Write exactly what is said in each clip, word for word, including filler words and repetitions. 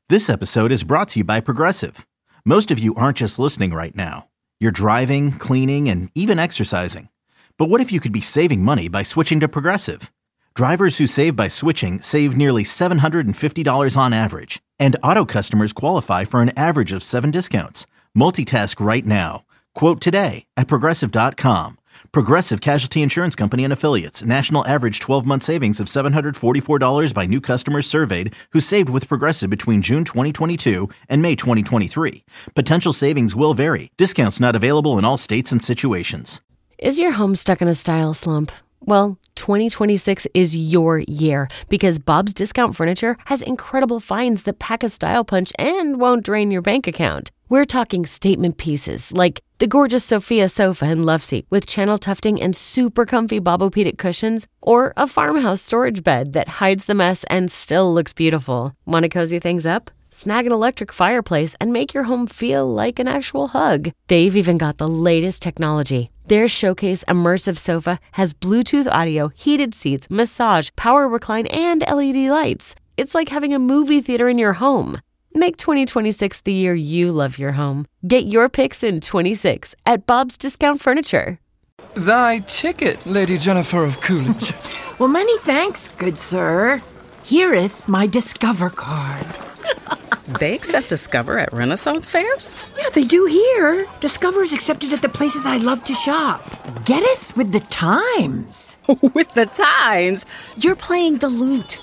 This episode is brought to you by Progressive. Most of you aren't just listening right now. You're driving, cleaning, and even exercising. But what if you could be saving money by switching to Progressive? Drivers who save by switching save nearly seven hundred fifty dollars on average. And auto customers qualify for an average of seven discounts. Multitask right now. Quote today at Progressive dot com. Progressive Casualty Insurance Company and Affiliates. National average twelve-month savings of seven hundred forty-four dollars by new customers surveyed who saved with Progressive between June twenty twenty-two and May twenty twenty-three. Potential savings will vary. Discounts not available in all states and situations. Is your home stuck in a style slump? Well, twenty twenty-six is your year because Bob's Discount Furniture has incredible finds that pack a style punch and won't drain your bank account. We're talking statement pieces like the gorgeous Sophia sofa and love seat with channel tufting and super comfy Bobopedic cushions, or a farmhouse storage bed that hides the mess and still looks beautiful. Want to cozy things up? Snag an electric fireplace and make your home feel like an actual hug. They've even got the latest technology. Their Showcase Immersive Sofa has Bluetooth audio, heated seats, massage, power recline, and L E D lights. It's like having a movie theater in your home. Make twenty twenty-six the year you love your home. Get your picks in twenty-six at Bob's Discount Furniture. Thy ticket, Lady Jennifer of Coolidge. Well, many thanks, good sir. Hereeth my Discover card. They accept Discover at Renaissance fairs? Yeah, they do here. Discover is accepted at the places I love to shop. Getteth with the times. With the times? You're playing the lute.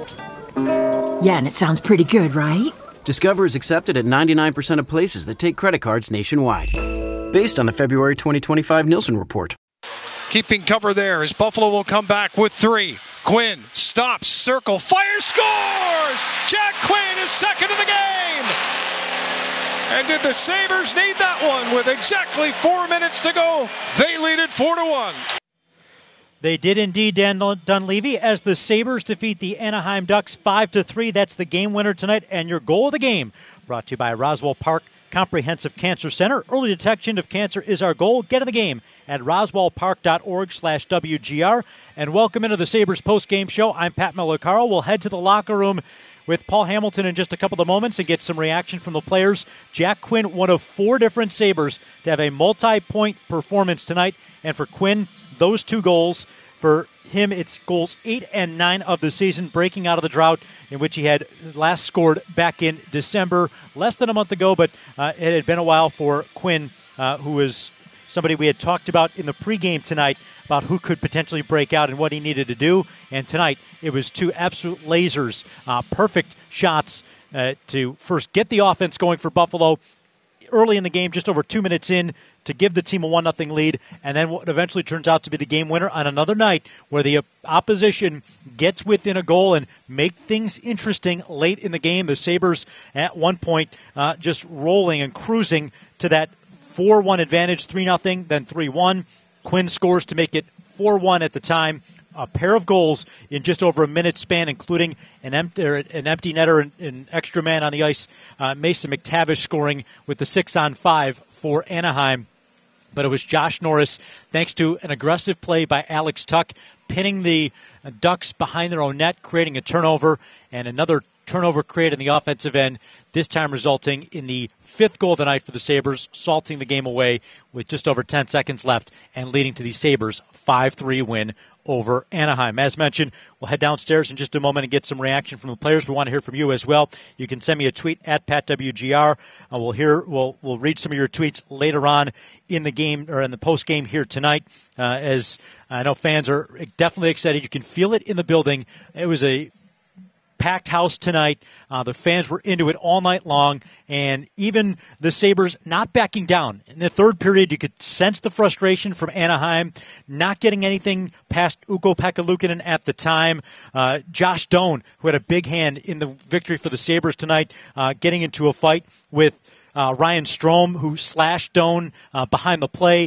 Yeah, and it sounds pretty good, right? Discover is accepted at ninety-nine percent of places that take credit cards nationwide. Based on the February twenty twenty-five Nielsen report. Keeping cover there as Buffalo will come back with three. Quinn stops, circle, fires, scores! Jack Quinn is second in the game! And did the Sabres need that one with exactly four minutes to go? They lead it four to one. They did indeed, Dan Dunleavy, as the Sabres defeat the Anaheim Ducks five to three. That's the game winner tonight, and your goal of the game brought to you by Roswell Park Comprehensive Cancer Center. Early detection of cancer is our goal. Get in the game at roswellpark.org slash WGR. And welcome into the Sabres post-game show. I'm Pat Malacaro. We'll head to the locker room with Paul Hamilton in just a couple of moments and get some reaction from the players. Jack Quinn, one of four different Sabres to have a multi-point performance tonight. And for Quinn, those two goals. For him, it's goals eight and nine of the season, breaking out of the drought in which he had last scored back in December, less than a month ago, but uh, it had been a while for Quinn, uh, who was somebody we had talked about in the pregame tonight about who could potentially break out and what he needed to do. And tonight, it was two absolute lasers, uh, perfect shots uh, to first get the offense going for Buffalo early in the game, just over two minutes in, to give the team a one nothing lead, and then what eventually turns out to be the game winner on another night where the opposition gets within a goal and make things interesting late in the game. The Sabres at one point uh, just rolling and cruising to that four one advantage, three nothing, then three one. Quinn scores to make it four one at the time. A pair of goals in just over a minute span, including an empty, an empty netter and an extra man on the ice. Uh, Mason McTavish scoring with the six on five for Anaheim. But it was Josh Norris, thanks to an aggressive play by Alex Tuch, pinning the Ducks behind their own net, creating a turnover, and another turnover created in the offensive end, this time resulting in the fifth goal of the night for the Sabres, salting the game away with just over ten seconds left and leading to the Sabres' five three win over Anaheim. As mentioned, we'll head downstairs in just a moment and get some reaction from the players. We want to hear from you as well. You can send me a tweet at Pat W G R. Uh, we'll hear, we'll we'll read some of your tweets later on in the game or in the post game here tonight. Uh, as I know fans are definitely excited. You can feel it in the building. It was a packed house tonight. Uh, the fans were into it all night long, and even the Sabres not backing down. In the third period, you could sense the frustration from Anaheim, not getting anything past Ukko-Pekka Luukkonen at the time. Uh, Josh Doan, who had a big hand in the victory for the Sabres tonight, uh, getting into a fight with uh, Ryan Strome, who slashed Doan uh, behind the play.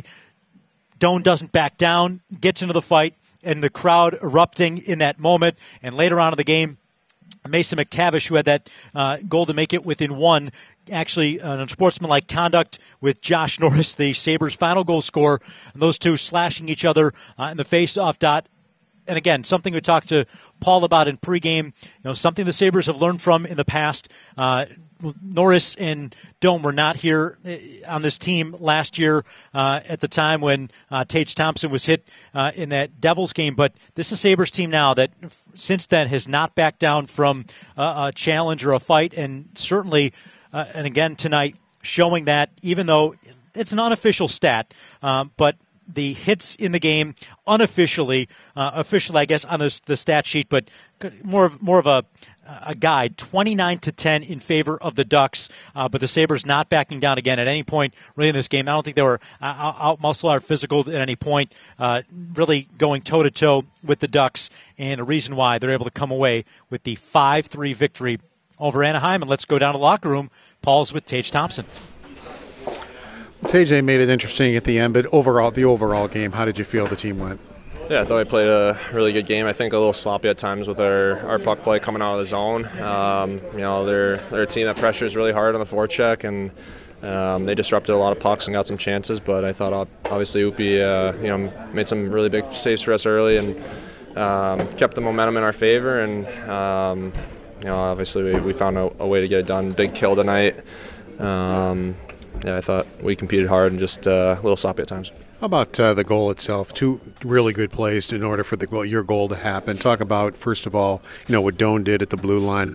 Doan doesn't back down, gets into the fight, and the crowd erupting in that moment. And later on in the game, Mason McTavish, who had that uh, goal to make it within one, actually uh, unsportsmanlike conduct with Josh Norris, the Sabres' final goal scorer, and those two slashing each other uh, in the face-off dot. and again, something we talked to Paul about in pregame, you know, something the Sabres have learned from in the past. Uh, Norris and Dome were not here on this team last year uh, at the time when uh, Tage Thompson was hit uh, in that Devils game. But this is a Sabres team now that since then has not backed down from uh, a challenge or a fight. And certainly, uh, and again tonight, showing that even though it's an unofficial stat, uh, but the hits in the game unofficially, uh, officially, I guess, on the, the stat sheet, but more of more of a a guide, twenty-nine to ten in favor of the Ducks, uh, but the Sabres not backing down again at any point really in this game. I don't think they were uh, out muscle, out physical at any point, uh, really going toe-to-toe with the Ducks, and a reason why they're able to come away with the five three victory over Anaheim. And let's go down to the locker room. Paul's with Tage Thompson. Tage made it interesting at the end, but overall, the overall game, how did you feel the team went? Yeah, I thought we played a really good game. I think a little sloppy at times with our, our puck play coming out of the zone. Um, you know, they're they're a team that pressures really hard on the forecheck, and um, they disrupted a lot of pucks and got some chances. But I thought obviously Upi, uh, you know, made some really big saves for us early and um, kept the momentum in our favor. And um, you know, obviously we, we found a, a way to get it done. Big kill tonight. Um, yeah, I thought we competed hard and just uh, a little sloppy at times. How about uh, the goal itself? Two really good plays in order for the goal, your goal to happen. Talk about, first of all, you know, what Doan did at the blue line.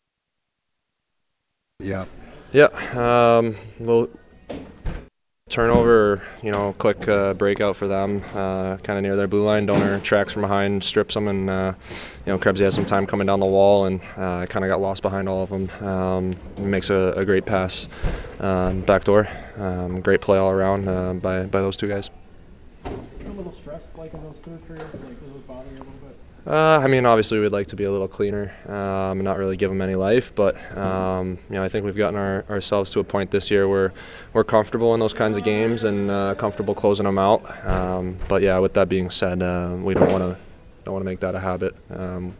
Yeah. Yeah. Um, little turnover, you know, quick uh, breakout for them, uh, kind of near their blue line. Donor tracks from behind, strips them, and, uh, you know, Krebsy has some time coming down the wall, and I uh, kind of got lost behind all of them. Um, makes a, a great pass um, backdoor. Um, great play all around uh, by, by those two guys. A little stressed, like in those third periods, like was those bothering you a little bit? Uh, I mean, obviously we'd like to be a little cleaner, um, and not really give them any life. But um, you know, I think we've gotten our, ourselves to a point this year where we're comfortable in those kinds of games and uh, comfortable closing them out. Um, but yeah, with that being said, uh, we don't want to don't want to make that a habit. Um,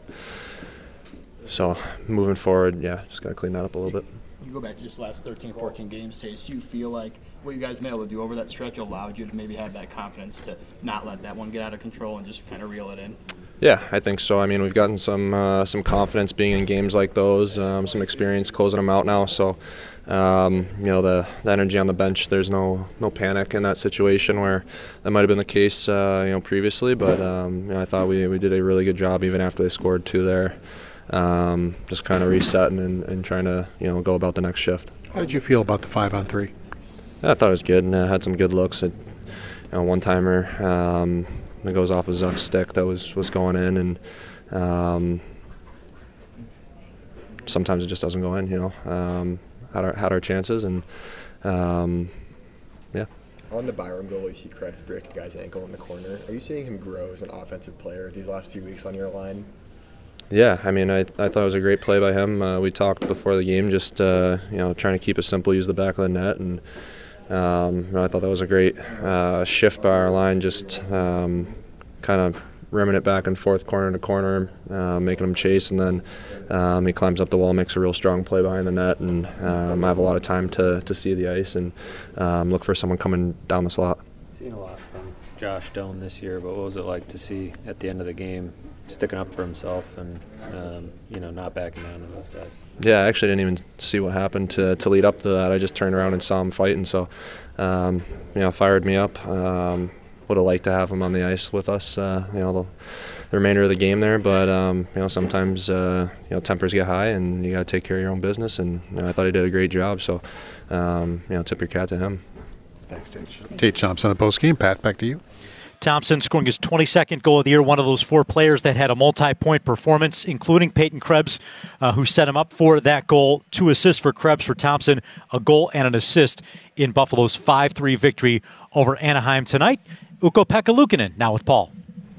so moving forward, yeah, just gotta clean that up a little bit. You go back to just the last thirteen, fourteen games, Tage. Do you feel like what you guys have been able to do over that stretch allowed you to maybe have that confidence to not let that one get out of control and just kind of reel it in? Yeah, I think so. I mean, we've gotten some uh, some confidence being in games like those, um, some experience closing them out now. So, um, you know, the, the energy on the bench, there's no no panic in that situation where that might have been the case, uh, you know, previously. But um, you know, I thought we, we did a really good job even after they scored two there, um, just kind of resetting and, and trying to, you know, go about the next shift. How did you feel about the five on three? I thought it was good, and I had some good looks. At, you know, one-timer um, that goes off of Zuck's stick that was, was going in, and um, sometimes it just doesn't go in, you know. Um, had our had our chances, and um, yeah. On the Byram goal, you see Krebs break a guy's ankle in the corner. Are you seeing him grow as an offensive player these last few weeks on your line? Yeah, I mean, I, I thought it was a great play by him. Uh, we talked before the game, just uh, you know, trying to keep it simple, use the back of the net, and um, I thought that was a great uh, shift by our line, just um, kind of rimming it back and forth, corner to corner, uh, making him chase, and then um, he climbs up the wall, makes a real strong play behind the net, and um, I have a lot of time to, to see the ice and um, look for someone coming down the slot. Seen a lot from Josh Doan this year, but what was it like to see at the end of the game sticking up for himself and um, you know, not backing down to those guys? Yeah, I actually didn't even see what happened to to lead up to that. I just turned around and saw him fighting, so um, you know, fired me up. Um, would have liked to have him on the ice with us, uh, you know, the, the remainder of the game there. But um, you know, sometimes uh, you know, tempers get high, and you got to take care of your own business. And you know, I thought he did a great job. So um, you know, tip your cap to him. Thanks, Tage. Tage Thompson on the post game. Pat, back to you. Thompson scoring his twenty-second goal of the year, one of those four players that had a multi-point performance, including Peyton Krebs, uh, who set him up for that goal. Two assists for Krebs for Thompson, a goal and an assist in Buffalo's five three victory over Anaheim tonight. Ukko-Pekka Luukkonen now with Paul.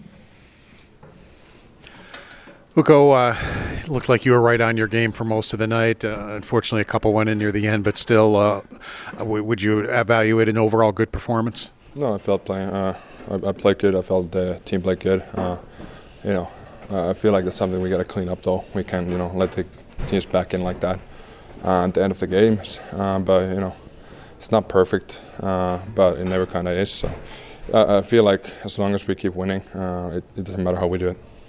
Ukko, uh, looked like you were right on your game for most of the night. Uh, unfortunately, a couple went in near the end, but still, uh, would you evaluate an overall good performance? No, I felt playing. Uh, I, I played good. I felt the team played good. Uh, you know, uh, I feel like that's something we got to clean up, though. We can't, you know, let the teams back in like that uh, at the end of the game. Uh, but you know, it's not perfect, uh, but it never kind of is. So uh, I feel like as long as we keep winning, uh, it, it doesn't matter how we do it.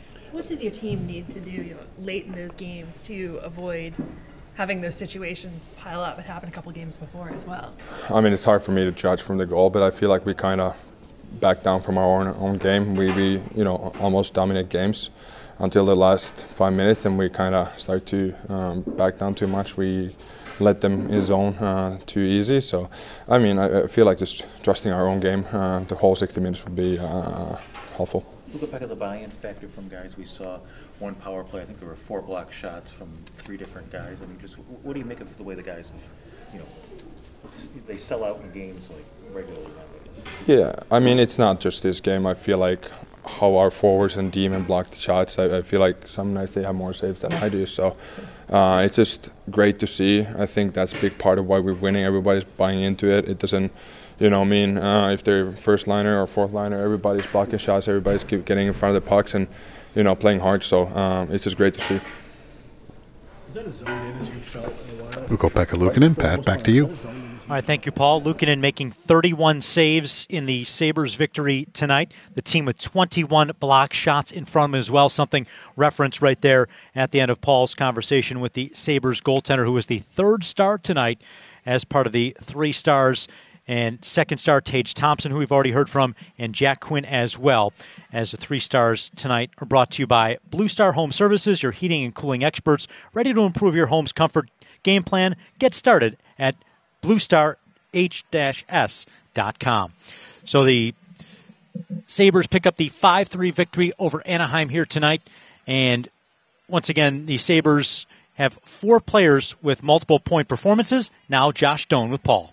much does your team need to do, you know, late in those games to avoid having those situations pile up? It happened a couple games before as well. I mean, it's hard for me to judge from the goal, but I feel like we kind of back down from our own, own game. We, we, you know, almost dominate games until the last five minutes, and we kind of start to um, back down too much. We let them in zone uh, too easy. So, I mean, I, I feel like just trusting our own game uh, the whole sixty minutes would be uh, helpful. We'll go back to the buy-in factor from guys. We saw one power play. I think there were four block shots from three different guys. I mean, just what do you make of the way the guys, have, you know, they sell out in games like regularly nowadays? Yeah, I mean, it's not just this game. I feel like how our forwards and D-men block the shots. I, I feel like some nights they have more saves than I do. So uh, it's just great to see. I think that's a big part of why we're winning. Everybody's buying into it. It doesn't, you know, mean uh, if they're first liner or fourth liner, everybody's blocking shots. Everybody's keep getting in front of the pucks and, you know, playing hard. So um, it's just great to see. Is that a zone in as you felt in a while? Ukko-Pekka Luukkonen, Pat, back to you. All right, thank you, Paul. Luukkonen making thirty-one saves in the Sabres' victory tonight. The team with twenty-one block shots in front of him as well, something referenced right there at the end of Paul's conversation with the Sabres goaltender, who was the third star tonight as part of the three stars. And second star, Tage Thompson, who we've already heard from, and Jack Quinn as well, as the three stars tonight are brought to you by Blue Star Home Services, your heating and cooling experts, ready to improve your home's comfort. Game plan, get started at blue star h dash s dot com. So the Sabres pick up the five three victory over Anaheim here tonight. And once again, the Sabres have four players with multiple point performances. Now Josh Doan with Paul.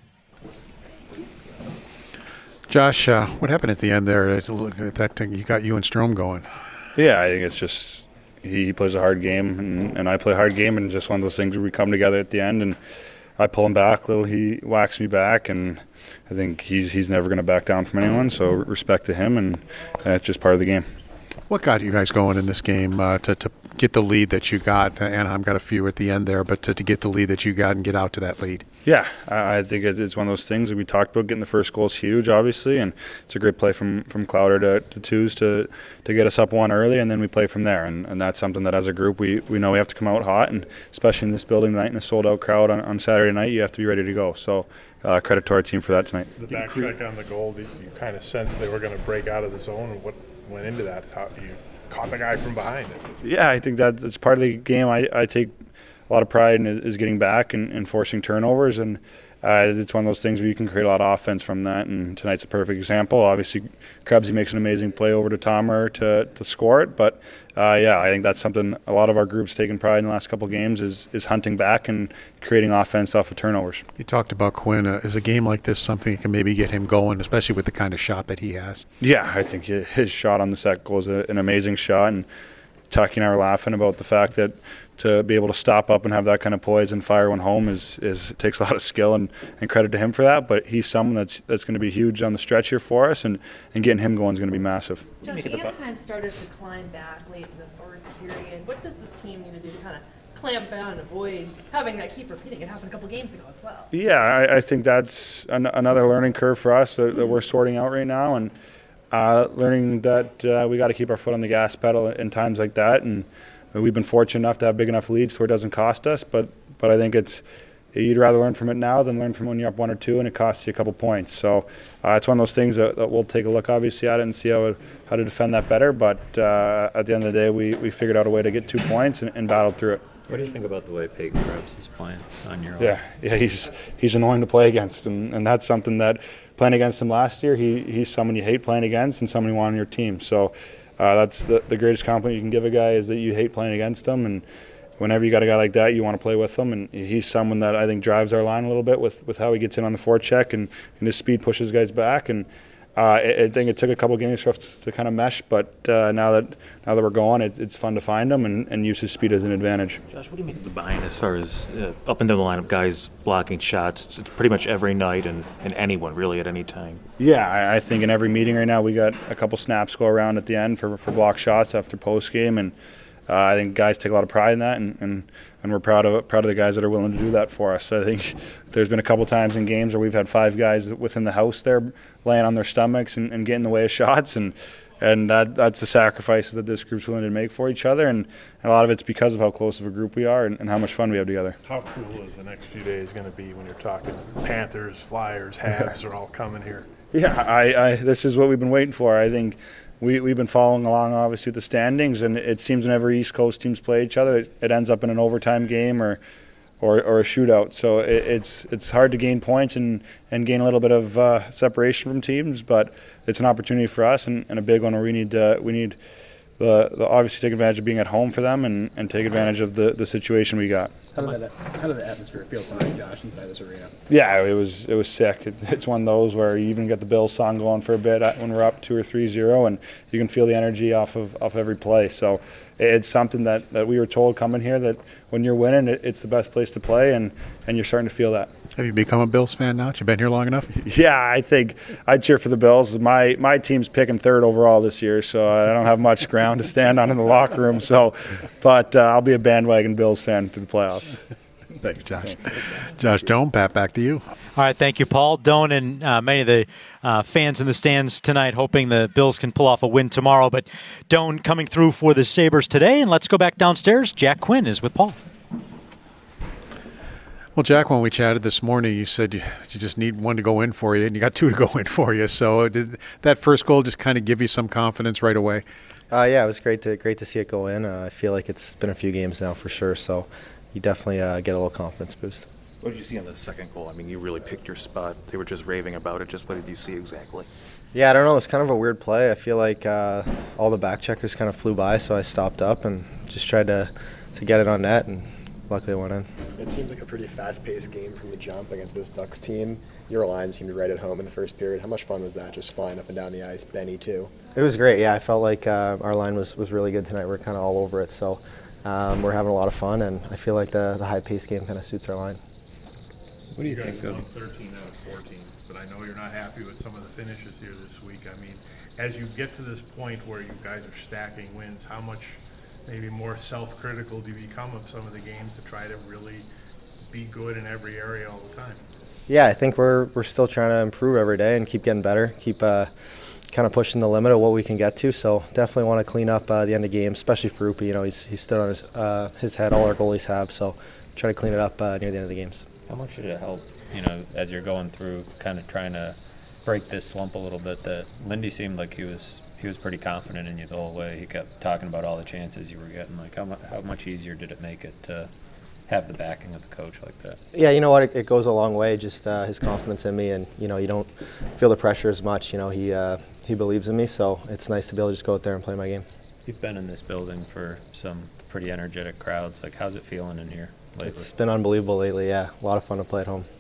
Josh, uh, what happened at the end there? Look at that thing. You got you and Strome going. Yeah, I think it's just he plays a hard game, and, and I play a hard game, and just one of those things where we come together at the end, and I pull him back a little, he whacks me back, and I think he's he's never going to back down from anyone, so respect to him, and that's just part of the game. What got you guys going in this game uh, to, to get the lead that you got? Anaheim got a few at the end there, but to, to get the lead that you got and get out to that lead? Yeah, I think it's one of those things that we talked about. Getting the first goal is huge, obviously, and it's a great play from, from Clouder to, to Twos to, to get us up one early, and then we play from there. And, and that's something that as a group we, we know we have to come out hot, and especially in this building tonight in a sold-out crowd on, on Saturday night, you have to be ready to go. So uh, credit to our team for that tonight. The back check on the goal, did you kind of sense they were going to break out of the zone, and what went into that? How you caught the guy from behind? Yeah, I think that that's part of the game. I, I take a lot of pride in is getting back and, and forcing turnovers, and uh, it's one of those things where you can create a lot of offense from that, and tonight's a perfect example. Obviously, Krebsy makes an amazing play over to Tomer to, to score it, but uh, yeah, I think that's something a lot of our group's taken pride in the last couple of games is, is hunting back and creating offense off of turnovers. You talked about Quinn. Uh, is a game like this something that can maybe get him going, especially with the kind of shot that he has? Yeah, I think his shot on the second goal is a, an amazing shot, and Tucky and I were laughing about the fact that to be able to stop up and have that kind of poise and fire one home is, is takes a lot of skill, and, and credit to him for that. But he's someone that's that's going to be huge on the stretch here for us, and, and getting him going is going to be massive. Josh, Anaheim started to climb back late in the third period. What does this team need to do to kind of clamp down and avoid having that keep repeating? It happened a couple games ago as well. Yeah, I, I think that's an, another learning curve for us that, that we're sorting out right now, and uh, learning that uh, we got to keep our foot on the gas pedal in times like that. And we've been fortunate enough to have big enough leads so it doesn't cost us, but but I think it's you'd rather learn from it now than learn from when you're up one or two and it costs you a couple points. So uh, it's one of those things that, that we'll take a look obviously at it and see how how to defend that better. But uh, at the end of the day, we, we figured out a way to get two points and, and battled through it. What do you think about the way Peyton Krebs is playing on your own? Yeah, yeah, he's he's annoying to play against, and, and that's something that playing against him last year, he he's someone you hate playing against and someone you want on your team. So. Uh, that's the, the greatest compliment you can give a guy is that you hate playing against him, and whenever you got a guy like that, you want to play with him, and he's someone that I think drives our line a little bit with, with how he gets in on the forecheck, and, and his speed pushes guys back, and uh, I, I think it took a couple games for us to kind of mesh, but uh, now that now that we're going, it, it's fun to find him and, and use his speed as an advantage. Josh, what do you make of the buy-in as far as uh, up and down the lineup, guys blocking shots? It's, it's pretty much every night and, and anyone really at any time. Yeah, I, I think in every meeting right now we got a couple snaps go around at the end for, for block shots after post game, and uh, I think guys take a lot of pride in that, and, and, and we're proud of proud of the guys that are willing to do that for us. I think there's been a couple times in games where we've had five guys within the house there laying on their stomachs and, and getting in the way of shots, and And that that's the sacrifices that this group's willing to make for each other, and a lot of it's because of how close of a group we are and, and how much fun we have together. How cool is the next few days going to be when you're talking Panthers, Flyers, Habs are all coming here? Yeah, I, I this is what we've been waiting for. I think we, we've been following along, obviously, with the standings, and it seems whenever East Coast teams play each other, it, it ends up in an overtime game or or, or a shootout. So it, it's it's hard to gain points and, and gain a little bit of uh, separation from teams, but it's an opportunity for us and, and a big one where we need uh, we need the, the obviously take advantage of being at home for them and, and take advantage of the, the situation we got. How did, that, how did the atmosphere feel tonight, Josh, inside this arena? Yeah, it was it was sick. It, it's one of those where you even get the Bills song going for a bit when we're up two or three zero, and you can feel the energy off of off every play. So it's something that, that we were told coming here that when you're winning, it, it's the best place to play, and, and you're starting to feel that. Have you become a Bills fan now? You've been here long enough? Yeah, I think I cheer for the Bills. My my team's picking third overall this year, so I don't have much ground to stand on in the locker room. So, but uh, I'll be a bandwagon Bills fan through the playoffs. Thanks, Josh. Josh Doan, Pat, back to you. All right, thank you, Paul. Doan and uh, many of the uh, fans in the stands tonight hoping the Bills can pull off a win tomorrow. But Doan coming through for the Sabres today. And let's go back downstairs. Jack Quinn is with Paul. Well, Jack, when we chatted this morning, you said you, you just need one to go in for you, and you got two to go in for you. So did that first goal just kind of give you some confidence right away? Uh, yeah, it was great to great to see it go in. Uh, I feel like it's been a few games now for sure, so you definitely uh, get a little confidence boost. What did you see on the second goal? I mean, you really picked your spot. They were just raving about it. Just what did you see exactly? Yeah, I don't know. It's kind of a weird play. I feel like uh, all the back checkers kind of flew by, so I stopped up and just tried to, to get it on net, and luckily it went in. It seemed like a pretty fast-paced game from the jump against this Ducks team. Your line seemed right at home in the first period. How much fun was that, just flying up and down the ice, Benny too? It was great, yeah. I felt like uh, our line was, was really good tonight. We're kind of all over it, so um, we're having a lot of fun, and I feel like the, the high-paced game kind of suits our line. What do you, you think of thirteen out of fourteen, but I know you're not happy with some of the finishes here this week. I mean, as you get to this point where you guys are stacking wins, how much maybe more self-critical do you become of some of the games to try to really be good in every area all the time? Yeah, I think we're we're still trying to improve every day and keep getting better, keep uh, kind of pushing the limit of what we can get to. So definitely want to clean up uh, the end of games, especially for Rupi. You know, he's he's stood on his uh, his head. All our goalies have. So try to clean it up uh, near the end of the games. How much did it help, you know, as you're going through, kind of trying to break this slump a little bit? That Lindy seemed like he was he was pretty confident in you the whole way. He kept talking about all the chances you were getting. Like, how mu- how much easier did it make it to have the backing of the coach like that? Yeah, you know what, it, it goes a long way, just uh, his confidence in me, and you know, you don't feel the pressure as much. You know, he uh, he believes in me, so it's nice to be able to just go out there and play my game. You've been in this building for some pretty energetic crowds. Like, how's it feeling in here lately? It's been unbelievable lately, yeah. A lot of fun to play at home.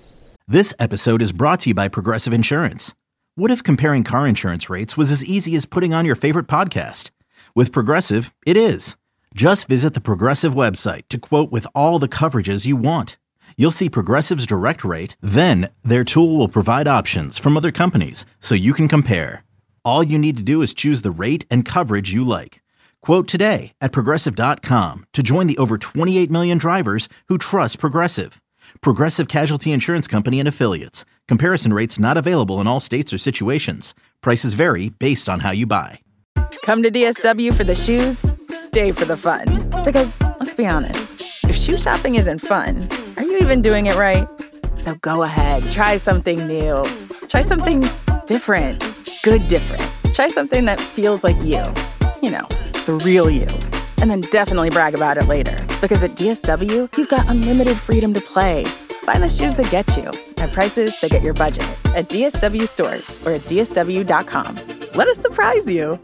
This episode is brought to you by Progressive Insurance. What if comparing car insurance rates was as easy as putting on your favorite podcast? With Progressive, it is. Just visit the Progressive website to quote with all the coverages you want. You'll see Progressive's direct rate, then their tool will provide options from other companies so you can compare. All you need to do is choose the rate and coverage you like. Quote today at Progressive dot com to join the over twenty-eight million drivers who trust Progressive. Progressive Casualty Insurance Company and Affiliates. Comparison rates not available in all states or situations. Prices vary based on how you buy. Come to D S W for the shoes, stay for the fun. Because, let's be honest, if shoe shopping isn't fun, are you even doing it right? So go ahead, try something new. Try something different. Good different. Try something that feels like you. You know, the real you. And then definitely brag about it later. Because at D S W, you've got unlimited freedom to play. Find the shoes that get you at prices that get your budget at D S W stores or at D S W dot com. Let us surprise you.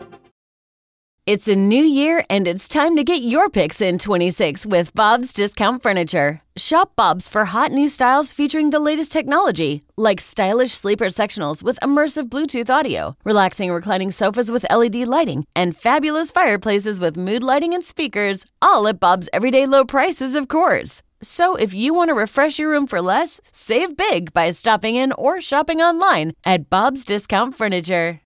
It's a new year, and it's time to get your picks in twenty-six with Bob's Discount Furniture. Shop Bob's for hot new styles featuring the latest technology, like stylish sleeper sectionals with immersive Bluetooth audio, relaxing reclining sofas with L E D lighting, and fabulous fireplaces with mood lighting and speakers, all at Bob's everyday low prices, of course. So if you want to refresh your room for less, save big by stopping in or shopping online at Bob's Discount Furniture.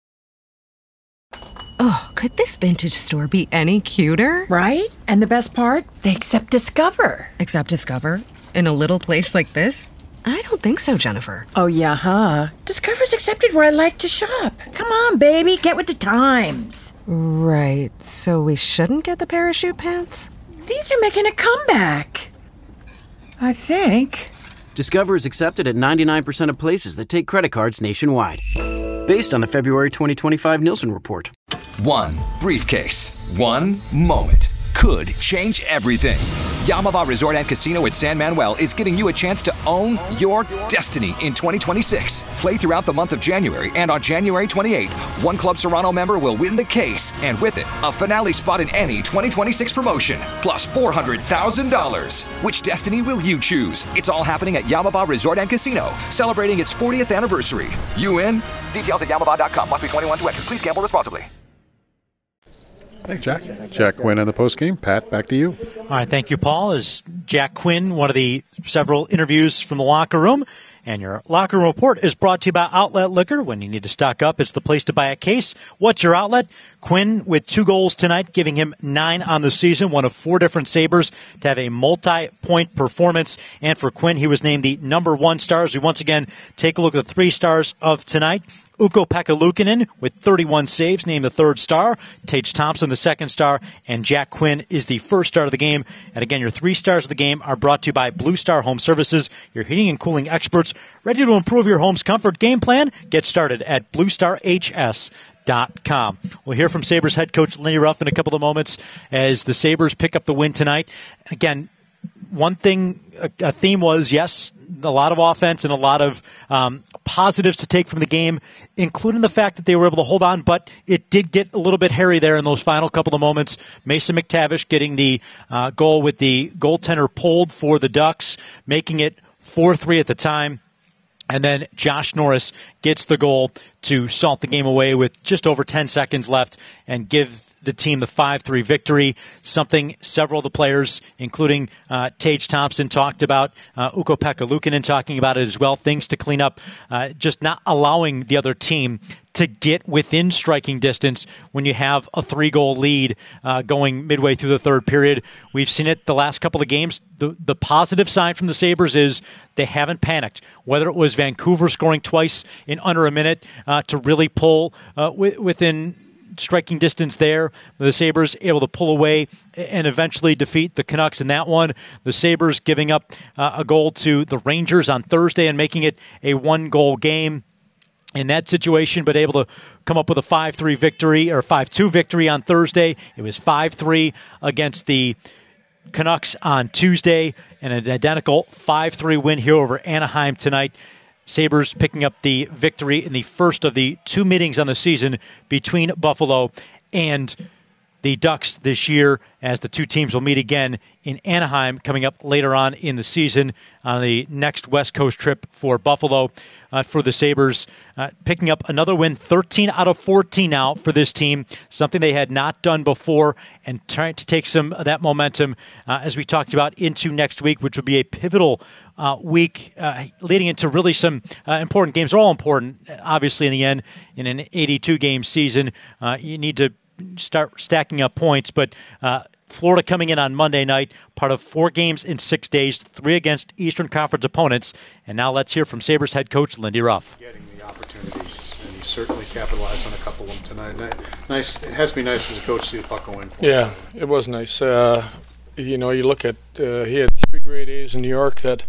Oh, could this vintage store be any cuter? Right? And the best part? They accept Discover. Accept Discover? In a little place like this? I don't think so, Jennifer. Oh, yeah, huh? Discover's accepted where I like to shop. Come on, baby, get with the times. Right, so we shouldn't get the parachute pants? These are making a comeback. I think. Discover is accepted at ninety-nine percent of places that take credit cards nationwide. Based on the February twenty twenty-five Nielsen report. One briefcase, one moment could change everything. Yamava Resort and Casino at San Manuel is giving you a chance to own your destiny in twenty twenty-six. Play throughout the month of January, and on January twenty-eighth, one Club Serrano member will win the case, and with it, a finale spot in any twenty twenty-six promotion, plus four hundred thousand dollars. Which destiny will you choose? It's all happening at Yamava Resort and Casino, celebrating its fortieth anniversary. You in? Details at yamava dot com. Must be twenty-one to enter. Please gamble responsibly. Thanks, Jack. Jack Quinn in the postgame. Pat, back to you. All right, thank you, Paul. As Jack Quinn, one of the several interviews from the locker room. And your locker room report is brought to you by Outlet Liquor. When you need to stock up, it's the place to buy a case. What's your outlet? Quinn with two goals tonight, giving him nine on the season, one of four different Sabres to have a multi-point performance. And for Quinn, he was named the number one star. As we once again take a look at the three stars of tonight. Ukko-Pekka Luukkonen with thirty-one saves, named the third star. Tage Thompson, the second star. And Jack Quinn is the first star of the game. And again, your three stars of the game are brought to you by Blue Star Home Services, your heating and cooling experts. Ready to improve your home's comfort game plan? Get started at blue star h s dot com. We'll hear from Sabres head coach Lindy Ruff in a couple of moments as the Sabres pick up the win tonight. Again, one thing, a, a theme was, yes, a lot of offense and a lot of um, positives to take from the game, including the fact that they were able to hold on, but it did get a little bit hairy there in those final couple of moments. Mason McTavish getting the uh, goal with the goaltender pulled for the Ducks, making it four three at the time. And then Josh Norris gets the goal to salt the game away with just over ten seconds left and give the team the five three victory, something several of the players, including uh, Tage Thompson, talked about, uh, Ukko-Pekka Luukkonen talking about it as well, things to clean up, uh, just not allowing the other team to get within striking distance when you have a three-goal lead uh, going midway through the third period. We've seen it the last couple of games. The, the positive sign from the Sabres is they haven't panicked, whether it was Vancouver scoring twice in under a minute uh, to really pull uh, w- within striking distance there. The Sabres able to pull away and eventually defeat the Canucks in that one. The Sabres giving up uh, a goal to the Rangers on Thursday and making it a one-goal game in that situation, but able to come up with a five three victory or five two victory on Thursday. It was five three against the Canucks on Tuesday and an identical five three win here over Anaheim tonight. Sabres picking up the victory in the first of the two meetings on the season between Buffalo and the Ducks this year, as the two teams will meet again in Anaheim coming up later on in the season on the next West Coast trip for Buffalo. Uh, for the Sabres, uh, picking up another win, thirteen out of fourteen now for this team, something they had not done before, and trying to take some of that momentum, uh, as we talked about, into next week, which would be a pivotal uh, week uh, leading into really some uh, important games. They're all important, obviously, in the end. In an eighty-two game season, uh, you need to start stacking up points, but uh, Florida coming in on Monday night, part of four games in six days, three against Eastern Conference opponents. And now let's hear from Sabres head coach Lindy Ruff. Getting the opportunities, and he certainly capitalized on a couple of them tonight. Nice. It has to be nice as a coach to see the puck go in. Yeah, it was nice. Uh, you know, you look at, uh, he had three great A's in New York that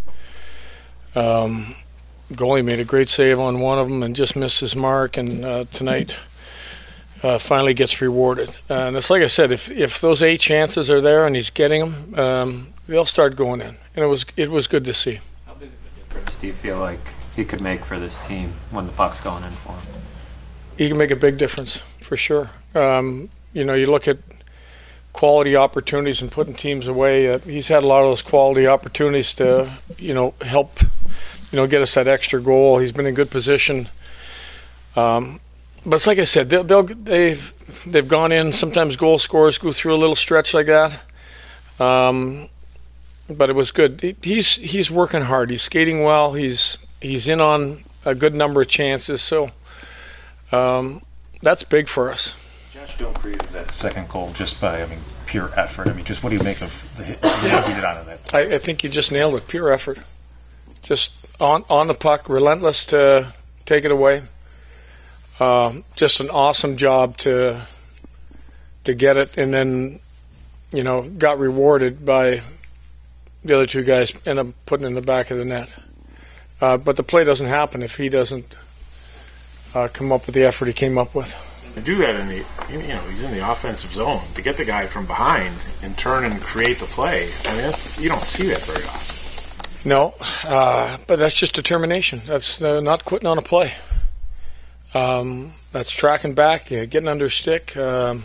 um, goalie made a great save on one of them and just missed his mark, and uh, tonight Uh, finally gets rewarded. Uh, and it's like I said, if if those eight chances are there and he's getting them, um, they'll start going in. And it was it was good to see. How big of a difference do you feel like he could make for this team when the puck's going in for him? He can make a big difference, for sure. Um, you know, you look at quality opportunities and putting teams away. Uh, he's had a lot of those quality opportunities to, you know, help, you know, get us that extra goal. He's been in good position. Um, But it's like I said, they'll, they'll, they've they've gone in. Sometimes goal scorers go through a little stretch like that, um, but it was good. He, he's he's working hard. He's skating well. He's he's in on a good number of chances. So um, that's big for us. Josh Doan created that second goal just by, I mean, pure effort. I mean, just what do you make of the hit, the hit he did out of that? I, I think you just nailed it. Pure effort. just on on the puck, relentless to take it away. Uh, just an awesome job to to get it, and then, you know, got rewarded by the other two guys end up putting it in the back of the net. Uh, but the play doesn't happen if he doesn't uh, come up with the effort he came up with. To do that in the, you know, he's in the offensive zone. To get the guy from behind and turn and create the play, I mean, that's, you don't see that very often. No, uh, but that's just determination. That's uh, not quitting on a play. Um, that's tracking back, uh, getting under stick. Um,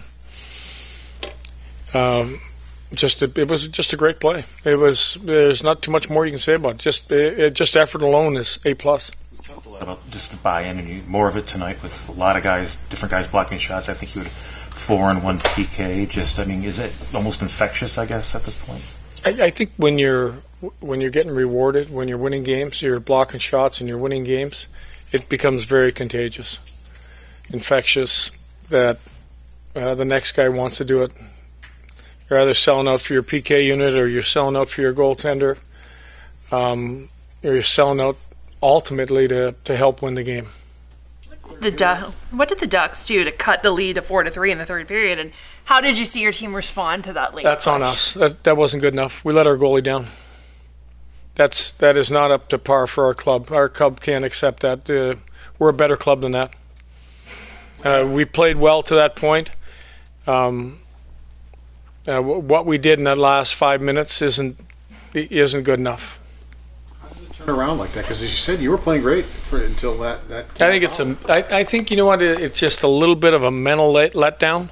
um, just a, it was just a great play. It was. There's not too much more you can say about it. Just it, it, just effort alone is A plus. About just the buy-in, and you, more of it tonight with a lot of guys, different guys blocking shots. I think you had four and one P K. Just, I mean, is it almost infectious, I guess, at this point? I, I think when you're when you're getting rewarded, when you're winning games, you're blocking shots and you're winning games, it becomes very contagious, infectious, that uh, the next guy wants to do it. You're either selling out for your P K unit or you're selling out for your goaltender. Um, or you're selling out ultimately to, to help win the game. The du- what did the Ducks do to cut the lead to four to three in the third period, and how did you see your team respond to that late That's push? on us. That, that wasn't good enough. We let our goalie down. That's that is not up to par for our club. Our club can't accept that. Uh, we're a better club than that. Uh, we played well to that point. Um, uh, w- what we did in that last five minutes isn't isn't good enough. Turn around like that, because as you said, you were playing great for until that. that I think it's a. I, I think you know what? It, it's just a little bit of a mental let, letdown,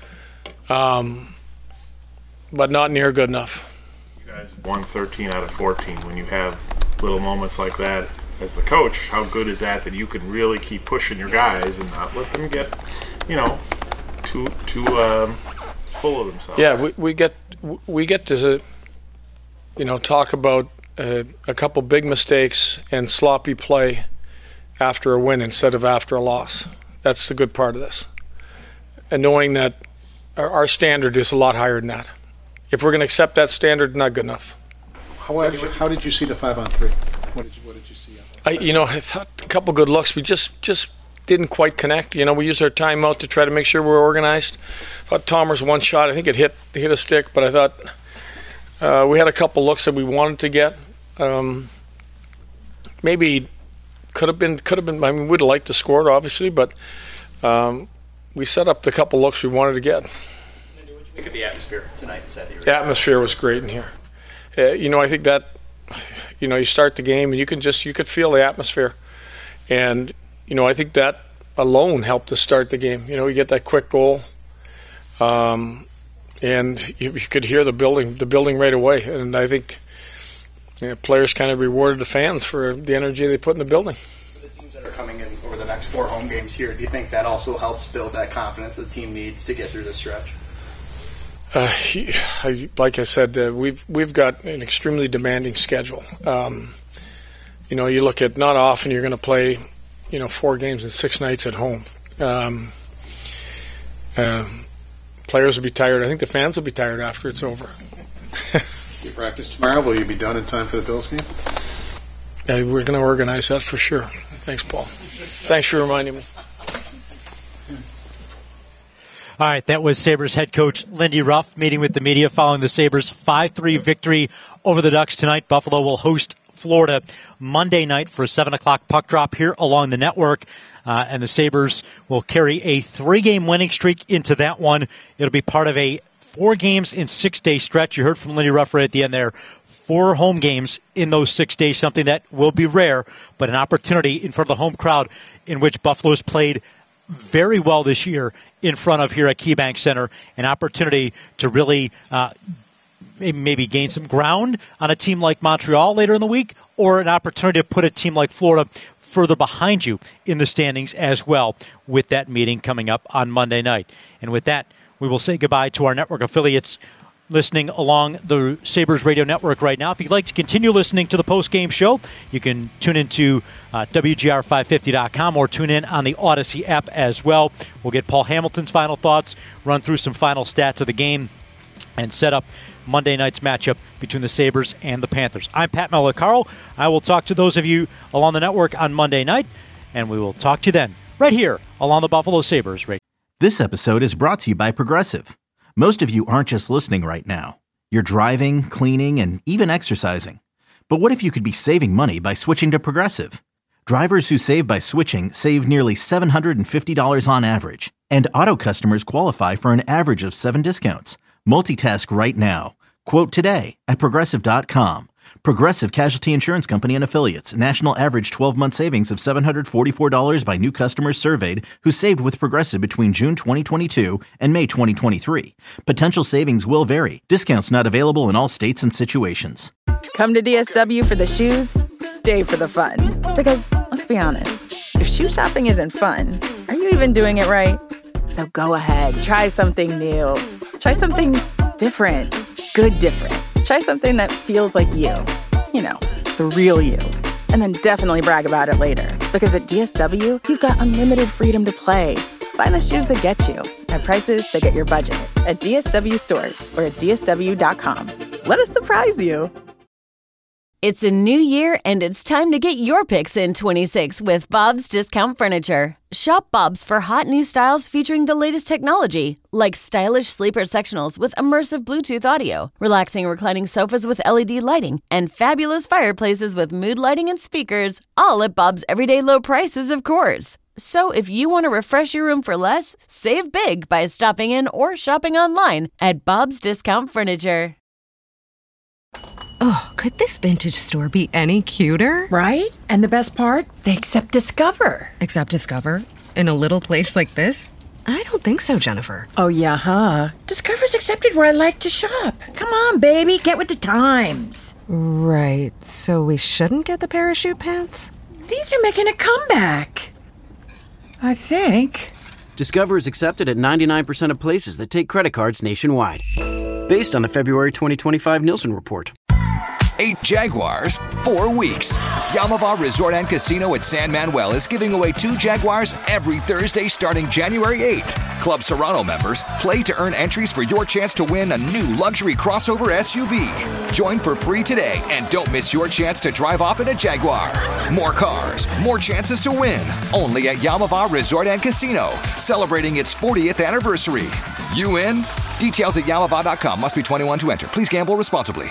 um, but not near good enough. You guys won thirteen out of fourteen. When you have little moments like that as the coach, how good is that? That you can really keep pushing your guys and not let them get, you know, too too um, full of themselves. Yeah, we we get we get to, you know, talk about. Uh, a couple big mistakes and sloppy play after a win instead of after a loss. That's the good part of this. And knowing that our, our standard is a lot higher than that. If we're going to accept that standard, not good enough. How, how did you see the five on three? What did you, what did you see? I, you know, I thought a couple good looks. We just just didn't quite connect. You know, we used our timeout to try to make sure we were organized. I thought Tomer's one shot, I think it hit hit a stick, but I thought uh, we had a couple looks that we wanted to get. Um, maybe could have been could have been. I mean, we'd have liked to score it, obviously, but um, we set up the couple looks we wanted to get. What did you make of the atmosphere tonight? The atmosphere was great in here. Uh, you know, I think that you know you start the game and you can just you could feel the atmosphere, and you know I think that alone helped us start the game. You know, you get that quick goal, um, and you, you could hear the building the building right away, and I think. You know, players kind of rewarded the fans for the energy they put in the building. For the teams that are coming in over the next four home games here, do you think that also helps build that confidence the team needs to get through this stretch? Uh, like I said, uh, we've we've got an extremely demanding schedule. Um, you know, you look at not often you're going to play, you know, four games and six nights at home. Um, uh, players will be tired. I think the fans will be tired after it's over. You practice tomorrow. Will you be done in time for the Bills game? Yeah, we're going to organize that for sure. Thanks, Paul. Thanks for reminding me. All right, that was Sabres head coach Lindy Ruff meeting with the media following the Sabres five three victory over the Ducks tonight. Buffalo will host Florida Monday night for a seven o'clock puck drop here along the network. Uh, and the Sabres will carry a three-game winning streak into that one. It'll be part of a four games in six-day stretch. You heard from Lindy Ruff right at the end there. Four home games in those six days, something that will be rare, but an opportunity in front of the home crowd in which Buffalo has played very well this year in front of here at KeyBank Center. An opportunity to really uh, maybe gain some ground on a team like Montreal later in the week, or an opportunity to put a team like Florida further behind you in the standings as well with that meeting coming up on Monday night. And with that, we will say goodbye to our network affiliates listening along the Sabres radio network right now. If you'd like to continue listening to the post-game show, you can tune into uh, W G R five fifty dot com or tune in on the Odyssey app as well. We'll get Paul Hamilton's final thoughts, run through some final stats of the game, and set up Monday night's matchup between the Sabres and the Panthers. I'm Pat Malacaro. I will talk to those of you along the network on Monday night, and we will talk to you then, right here along the Buffalo Sabres. This episode is brought to you by Progressive. Most of you aren't just listening right now. You're driving, cleaning, and even exercising. But what if you could be saving money by switching to Progressive? Drivers who save by switching save nearly seven hundred fifty dollars on average. And auto customers qualify for an average of seven discounts. Multitask right now. Quote today at Progressive dot com. Progressive Casualty Insurance Company and Affiliates. National average twelve-month savings of seven hundred forty-four dollars by new customers surveyed who saved with Progressive between June twenty twenty-two and May twenty twenty-three. Potential savings will vary. Discounts not available in all states and situations. Come to D S W for the shoes, stay for the fun. Because, let's be honest, if shoe shopping isn't fun, are you even doing it right? So go ahead, try something new. Try something different. Good different. Try something that feels like you. You know, the real you. And then definitely brag about it later. Because at D S W, you've got unlimited freedom to play. Find the shoes that get you at prices that get your budget at D S W stores or at D S W dot com. Let us surprise you. It's a new year, and it's time to get your picks in twenty-six with Bob's Discount Furniture. Shop Bob's for hot new styles featuring the latest technology, like stylish sleeper sectionals with immersive Bluetooth audio, relaxing reclining sofas with L E D lighting, and fabulous fireplaces with mood lighting and speakers, all at Bob's everyday low prices, of course. So if you want to refresh your room for less, save big by stopping in or shopping online at Bob's Discount Furniture. Oh, could this vintage store be any cuter? Right? And the best part? They accept Discover. Accept Discover? In a little place like this? I don't think so, Jennifer. Oh, yeah, huh? Discover's accepted where I like to shop. Come on, baby, get with the times. Right, so we shouldn't get the parachute pants? These are making a comeback. I think. Discover is accepted at ninety-nine percent of places that take credit cards nationwide. Based on the February twenty twenty-five Nielsen report. Eight Jaguars, four weeks. Yamava Resort and Casino at San Manuel is giving away two Jaguars every Thursday starting January eighth. Club Serrano members play to earn entries for your chance to win a new luxury crossover S U V. Join for free today and don't miss your chance to drive off in a Jaguar. More cars, more chances to win. Only at Yamava Resort and Casino, celebrating its fortieth anniversary. You in? Details at Yamava dot com. Must be twenty-one to enter. Please gamble responsibly.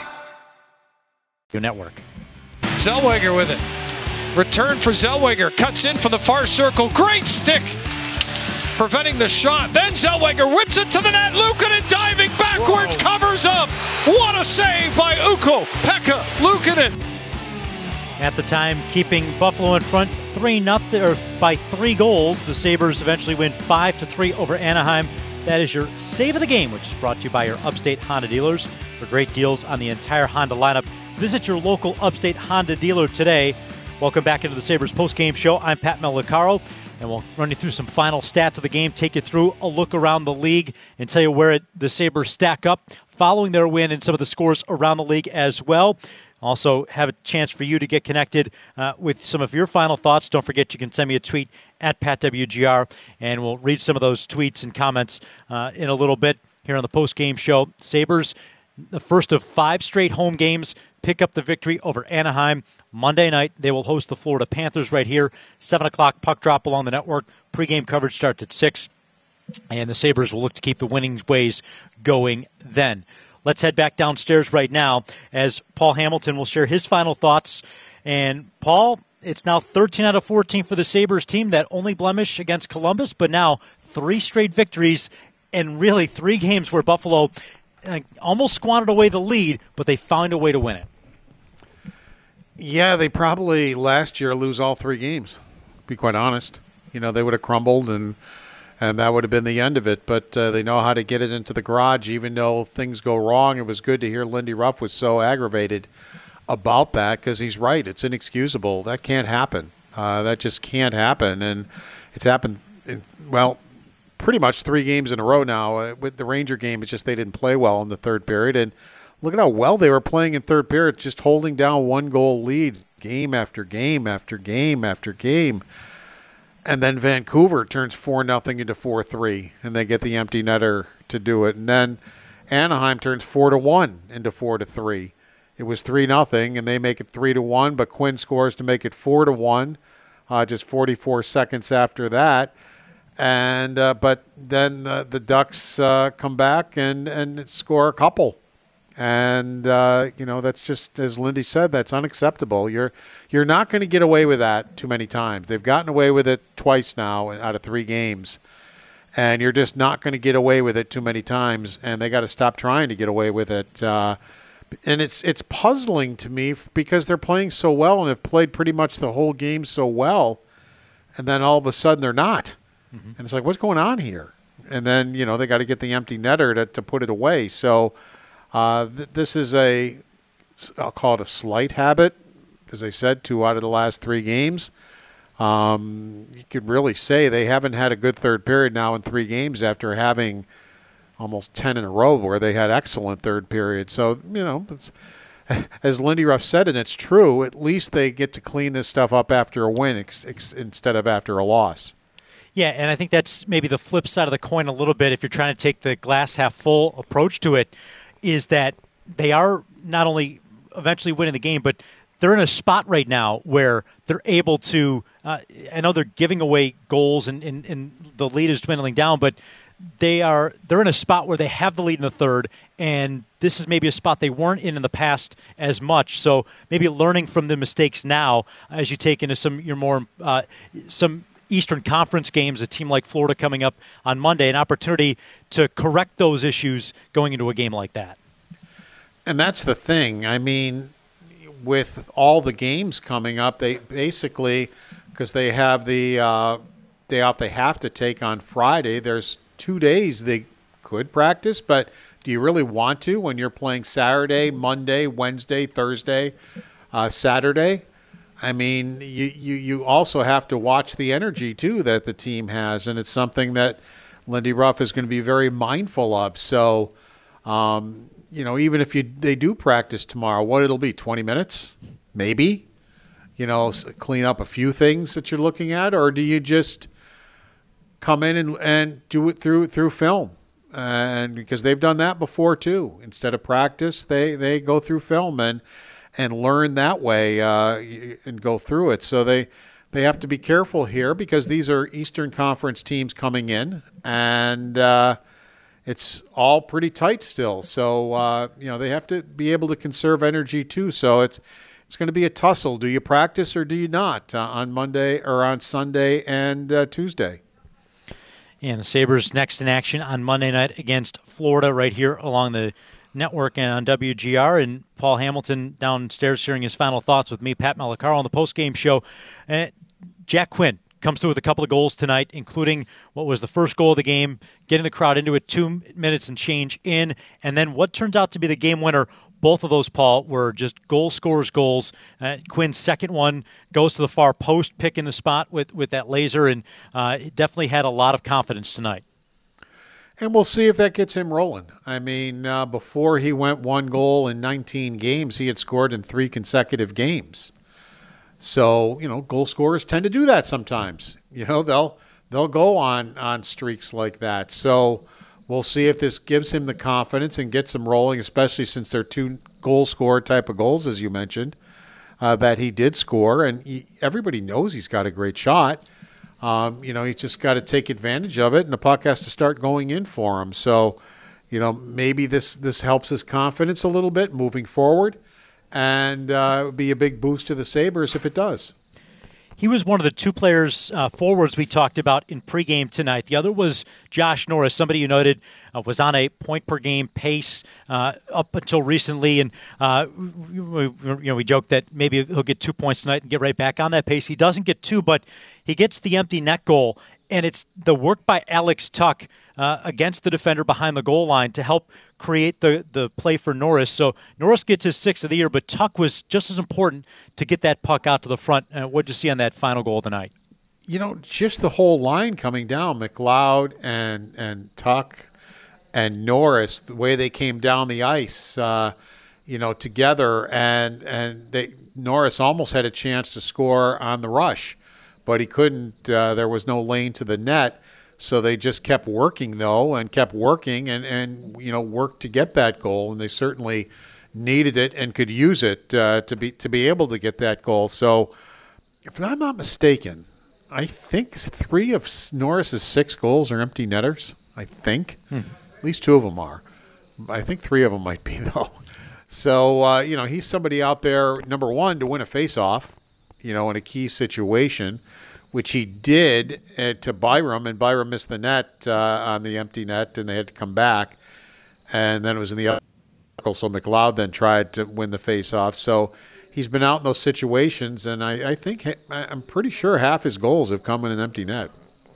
Your network. Zellweger with it. Return for Zellweger. Cuts in from the far circle. Great stick. Preventing the shot. Then Zellweger whips it to the net. Luukkonen diving backwards. Whoa. Covers up. What a save by Ukko-Pekka Luukkonen. At the time, keeping Buffalo in front three nothing or by three goals. The Sabres eventually win five to three over Anaheim. That is your save of the game, which is brought to you by your Upstate Honda dealers. For great deals on the entire Honda lineup, visit your local Upstate Honda dealer today. Welcome back into the Sabres postgame show. I'm Pat Malacaro, and we'll run you through some final stats of the game, take you through a look around the league, and tell you where it, the Sabres stack up following their win and some of the scores around the league as well. Also have a chance for you to get connected uh, with some of your final thoughts. Don't forget you can send me a tweet at Pat W G R, and we'll read some of those tweets and comments uh, in a little bit here on the postgame show. Sabres, the first of five straight home games, pick up the victory over Anaheim. Monday night, they will host the Florida Panthers right here. seven o'clock puck drop along the network. Pre-game coverage starts at six, and the Sabres will look to keep the winning ways going then. Let's head back downstairs right now as Paul Hamilton will share his final thoughts. And, Paul, it's now thirteen out of fourteen for the Sabres team. That only blemish against Columbus, but now three straight victories and really three games where Buffalo uh, almost squandered away the lead, but they found a way to win it. Yeah, they probably last year lose all three games, to be quite honest. You know, they would have crumbled and and that would have been the end of it. But uh, they know how to get it into the garage, even though things go wrong. It was good to hear Lindy Ruff was so aggravated about that because he's right. It's inexcusable. That can't happen. Uh, that just can't happen. And it's happened, in, well, pretty much three games in a row now. Uh, with the Ranger game, it's just they didn't play well in the third period. And look at how well they were playing in third period, just holding down one-goal leads game after game after game after game. And then Vancouver turns four nothing into four three, and they get the empty netter to do it. And then Anaheim turns four to one into four to three. It was three nothing, and they make it three to one. But Quinn scores to make it four to one, uh, just forty-four seconds after that. And uh, but then uh, the Ducks uh, come back and and score a couple. And, uh, you know, that's just, as Lindy said, that's unacceptable. You're you're not going to get away with that too many times. They've gotten away with it twice now out of three games. And you're just not going to get away with it too many times. And they got to stop trying to get away with it. Uh, and it's it's puzzling to me because they're playing so well and have played pretty much the whole game so well. And then all of a sudden they're not. Mm-hmm. And it's like, what's going on here? And then, you know, they got to get the empty netter to, to put it away. So... Uh, th- this is a, I'll call it a slight habit. As I said, two out of the last three games. Um, you could really say they haven't had a good third period now in three games after having almost ten in a row where they had excellent third period. So, you know, it's, as Lindy Ruff said, and it's true, at least they get to clean this stuff up after a win ex- ex- instead of after a loss. Yeah, and I think that's maybe the flip side of the coin a little bit if you're trying to take the glass half full approach to it. Is that they are not only eventually winning the game, but they're in a spot right now where they're able to uh, – I know they're giving away goals and, and, and the lead is dwindling down, but they are they're in a spot where they have the lead in the third, and this is maybe a spot they weren't in in the past as much. So maybe learning from the mistakes now as you take into some your more uh, some – Eastern Conference games, a team like Florida coming up on Monday, an opportunity to correct those issues going into a game like that. And that's the thing. I mean, with all the games coming up, they basically, because they have the uh, day off they have to take on Friday, there's two days they could practice, but do you really want to when you're playing Saturday, Monday, Wednesday, Thursday, uh, Saturday? I mean, you, you, you also have to watch the energy, too, that the team has, and it's something that Lindy Ruff is going to be very mindful of. So, um, you know, even if you they do practice tomorrow, what it'll be, twenty minutes, maybe? You know, clean up a few things that you're looking at, or do you just come in and, and do it through through film? And because they've done that before, too. Instead of practice, they, they go through film and – and learn that way uh, and go through it. So they they have to be careful here because these are Eastern Conference teams coming in, and uh, it's all pretty tight still. So, uh, you know, they have to be able to conserve energy too. So it's it's going to be a tussle. Do you practice or do you not uh, on Monday or on Sunday and uh, Tuesday? And the Sabres next in action on Monday night against Florida right here along the network and on W G R, and Paul Hamilton downstairs sharing his final thoughts with me, Pat Malacaro, on the postgame show. Uh, Jack Quinn comes through with a couple of goals tonight, including what was the first goal of the game, getting the crowd into it, two minutes and change in, and then what turns out to be the game winner. Both of those, Paul, were just goal scorers goals. Uh, Quinn's second one goes to the far post, picking the spot with, with that laser, and uh, he definitely had a lot of confidence tonight. And we'll see if that gets him rolling. I mean, uh, before he went one goal in nineteen games, he had scored in three consecutive games. So, you know, goal scorers tend to do that sometimes. You know, they'll they'll go on, on streaks like that. So we'll see if this gives him the confidence and gets him rolling, especially since they're two goal scorer type of goals, as you mentioned, uh, that he did score. And he, everybody knows he's got a great shot. Um, you know, he's just got to take advantage of it, and the puck has to start going in for him. So, you know, maybe this, this helps his confidence a little bit moving forward, and uh, it would be a big boost to the Sabres if it does. He was one of the two players, uh, forwards we talked about in pregame tonight. The other was Josh Norris, somebody you noted uh, was on a point-per-game pace uh, up until recently. And, uh, we, you know, we joked that maybe he'll get two points tonight and get right back on that pace. He doesn't get two, but he gets the empty net goal. And it's the work by Alex Tuch uh, against the defender behind the goal line to help create the, the play for Norris. So Norris gets his sixth of the year, but Tuch was just as important to get that puck out to the front. Uh, what did you see on that final goal of the night? You know, just the whole line coming down, McLeod and, and Tuch and Norris, the way they came down the ice, uh, you know, together. And, and they Norris almost had a chance to score on the rush, but he couldn't. Uh, there was no lane to the net. So they just kept working, though, and kept working and, and you know, worked to get that goal, and they certainly needed it and could use it uh, to be to be able to get that goal. So if I'm not mistaken, I think three of Norris's six goals are empty netters, I think. Hmm. At least two of them are. I think three of them might be, though. So, uh, you know, he's somebody out there, number one, to win a face-off, you know, in a key situation, which he did uh, to Byram, and Byram missed the net uh, on the empty net, and they had to come back. And then it was in the other circle, so McLeod then tried to win the face-off. So he's been out in those situations, and I, I think, I'm pretty sure half his goals have come in an empty net.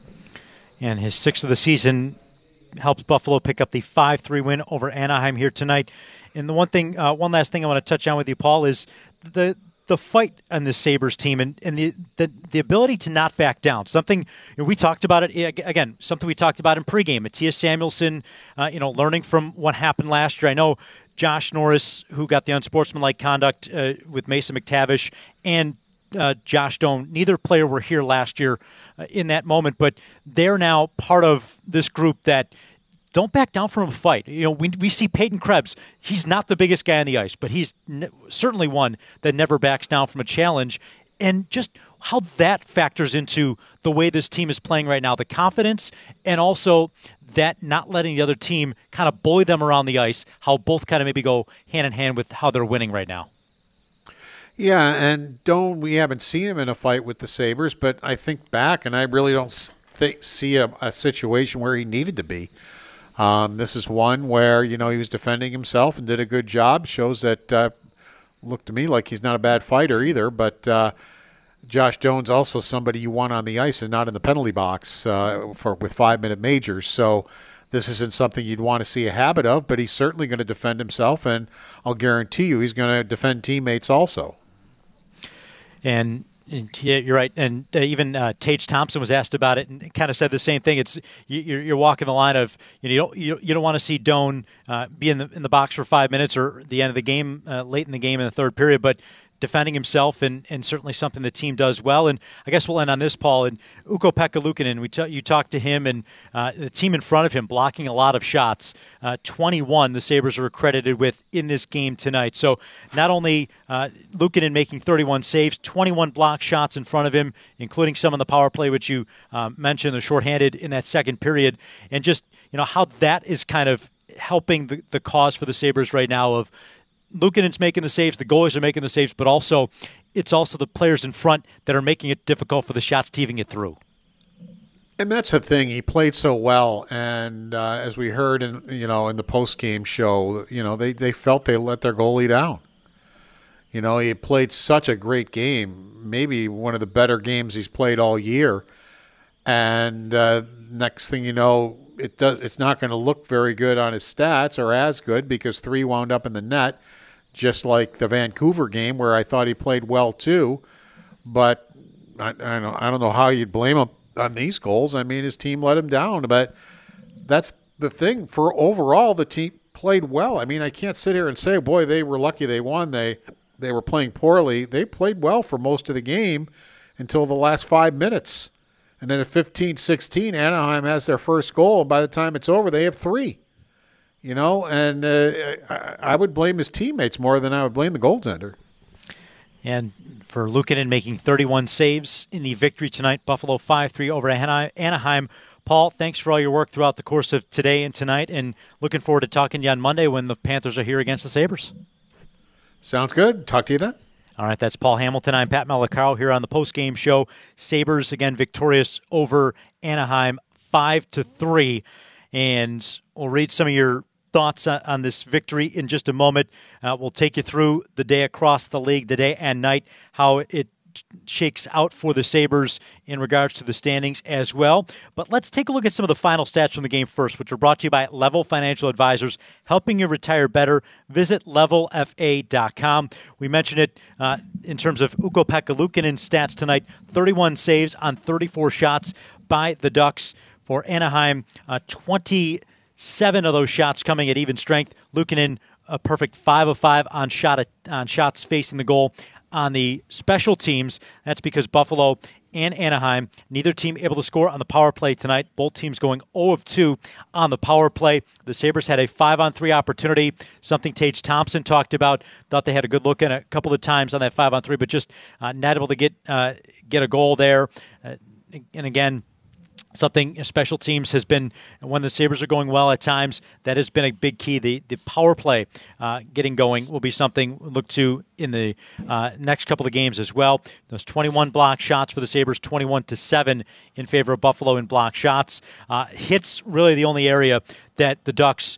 And his sixth of the season helps Buffalo pick up the five three win over Anaheim here tonight. And the one thing, uh, one last thing I want to touch on with you, Paul, is the the fight on the Sabres team and, and the, the the ability to not back down. Something, you know, we talked about it, again, something we talked about in pregame. Mattias Samuelsson, uh, you know, learning from what happened last year. I know Josh Norris, who got the unsportsmanlike conduct uh, with Mason McTavish, and uh, Josh Doan, neither player were here last year uh, in that moment, but they're now part of this group that don't back down from a fight. You know, we we see Peyton Krebs. He's not the biggest guy on the ice, but he's ne- certainly one that never backs down from a challenge. And just how that factors into the way this team is playing right now, the confidence, and also that not letting the other team kind of bully them around the ice, how both kind of maybe go hand in hand with how they're winning right now. Yeah, and don't we haven't seen him in a fight with the Sabres, but I think back, and I really don't th- see a, a situation where he needed to be. Um, this is one where, you know, he was defending himself and did a good job. Shows that, uh, looked to me like he's not a bad fighter either, but uh, Josh Doan's also somebody you want on the ice and not in the penalty box uh, for with five-minute majors. So this isn't something you'd want to see a habit of, but he's certainly going to defend himself, and I'll guarantee you he's going to defend teammates also. And, and yeah, you're right. And uh, even uh, Tage Thompson was asked about it and kind of said the same thing. It's you, you're, you're walking the line of you know you don't you, you don't want to see Doan uh, be in the in the box for five minutes or the end of the game, uh, late in the game in the third period, but defending himself and, and certainly something the team does well. And I guess we'll end on this, Paul. And Ukko-Pekka Luukkonen, we t- you talked to him and uh, the team in front of him blocking a lot of shots. Uh, twenty-one the Sabres are accredited with in this game tonight. So not only uh, Luukkonen making thirty-one saves, twenty-one block shots in front of him, including some on the power play, which you uh, mentioned, the shorthanded in that second period. And just, you know, how that is kind of helping the, the cause for the Sabres right now of Luukkonen's making the saves, the goalies are making the saves, but also it's also the players in front that are making it difficult for the shots to even get through. And that's the thing. He played so well, and uh, as we heard in you know in the post game show, you know they, they felt they let their goalie down. You know, he played such a great game, maybe one of the better games he's played all year. And uh, next thing you know, it does. It's not going to look very good on his stats, or as good, because three wound up in the net. Just like the Vancouver game where I thought he played well too, but I, I don't I don't know how you'd blame him on these goals. I mean, his team let him down, but that's the thing. For overall, the team played well. I mean, I can't sit here and say, boy, they were lucky they won. They they were playing poorly. They played well for most of the game until the last five minutes. And then at fifteen sixteen, Anaheim has their first goal, and by the time it's over, they have three. You know, and uh, I, I would blame his teammates more than I would blame the goaltender. And for Luukkonen making thirty-one saves in the victory tonight, Buffalo five three over Anaheim. Paul, thanks for all your work throughout the course of today and tonight, and looking forward to talking to you on Monday when the Panthers are here against the Sabres. Sounds good. Talk to you then. All right, that's Paul Hamilton. I'm Pat Malacaro here on the postgame show. Sabres, again, victorious over Anaheim five to three. And we'll read some of your thoughts on this victory in just a moment. Uh, we'll take you through the day across the league, the day and night, how it shakes out for the Sabres in regards to the standings as well. But let's take a look at some of the final stats from the game first, which are brought to you by Level Financial Advisors, helping you retire better. Visit level f a dot com. We mentioned it uh, in terms of Ukko-Pekka Luukkonen's stats tonight, thirty-one saves on thirty-four shots by the Ducks. For Anaheim, uh, twenty-seven of those shots coming at even strength. Luukkonen, a perfect five of five on shot at, on shots facing the goal. On the special teams, that's because Buffalo and Anaheim. Neither team able to score on the power play tonight. Both teams going zero of two on the power play. The Sabres had a five-on-three opportunity, something Tage Thompson talked about. Thought they had a good look in a couple of times on that five-on-three, but just uh, not able to get uh, get a goal there. Uh, and again, something special teams has been, when the Sabres are going well at times, that has been a big key. The the power play uh, getting going will be something we'll look to in the uh, next couple of games as well. Those twenty-one block shots for the Sabres, twenty-one to seven in favor of Buffalo in block shots. Uh, hits really the only area that the Ducks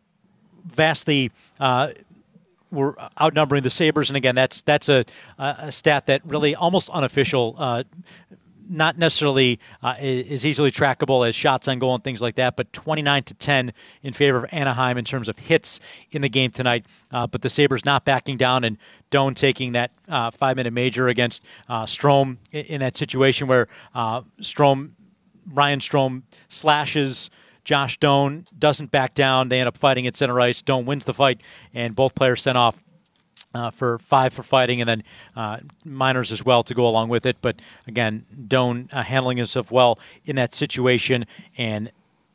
vastly uh, were outnumbering the Sabres. And again, that's that's a, a stat that really almost unofficial, uh, not necessarily uh, is easily trackable as shots on goal and things like that, but twenty-nine to ten in favor of Anaheim in terms of hits in the game tonight. Uh, but the Sabres not backing down, and Doan taking that uh, five-minute major against uh, Strome in, in that situation where uh, Strome, Ryan Strome slashes Josh Doan, doesn't back down. They end up fighting at center ice. Doan wins the fight, and both players sent off Uh, for five for fighting, and then uh, minors as well to go along with it. But again, Doan uh, handling himself well in that situation and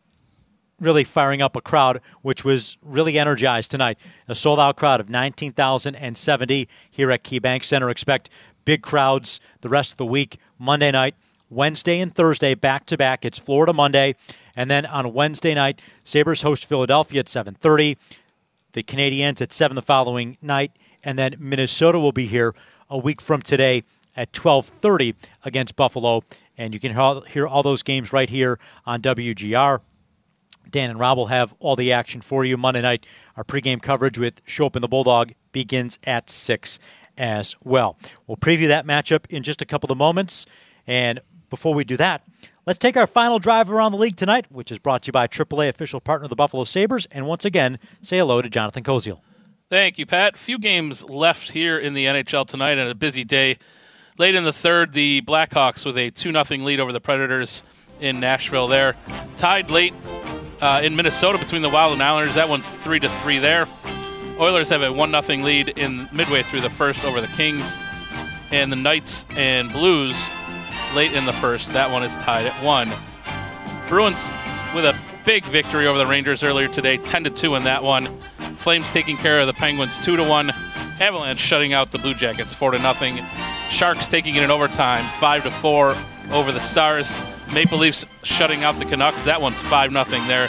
really firing up a crowd which was really energized tonight. A sold-out crowd of nineteen thousand seventy here at KeyBank Center. Expect big crowds the rest of the week. Monday night, Wednesday and Thursday back-to-back. It's Florida Monday, and then on Wednesday night, Sabres host Philadelphia at seven thirty. The Canadiens at seven the following night. And then Minnesota will be here a week from today at twelve thirty against Buffalo. And you can hear all those games right here on W G R. Dan and Rob will have all the action for you Monday night. Our pregame coverage with Show Up in the Bulldog begins at six as well. We'll preview that matchup in just a couple of moments. And before we do that, let's take our final drive around the league tonight, which is brought to you by triple A official partner of the Buffalo Sabres. And once again, say hello to Jonathan Koziel. Thank you, Pat. Few games left here in the N H L tonight and a busy day. Late in the third, the Blackhawks with a two nothing lead over the Predators in Nashville there. Tied late uh, in Minnesota between the Wild and Islanders. That one's three to three there. Oilers have a one nothing lead in midway through the first over the Kings. And the Knights and Blues late in the first. That one is tied at one. Bruins with a big victory over the Rangers earlier today, ten to two in that one. Flames taking care of the Penguins two to one. Avalanche shutting out the Blue Jackets four to nothing. Sharks taking it in overtime five to four over the Stars. Maple Leafs shutting out the Canucks. That one's five nothing there.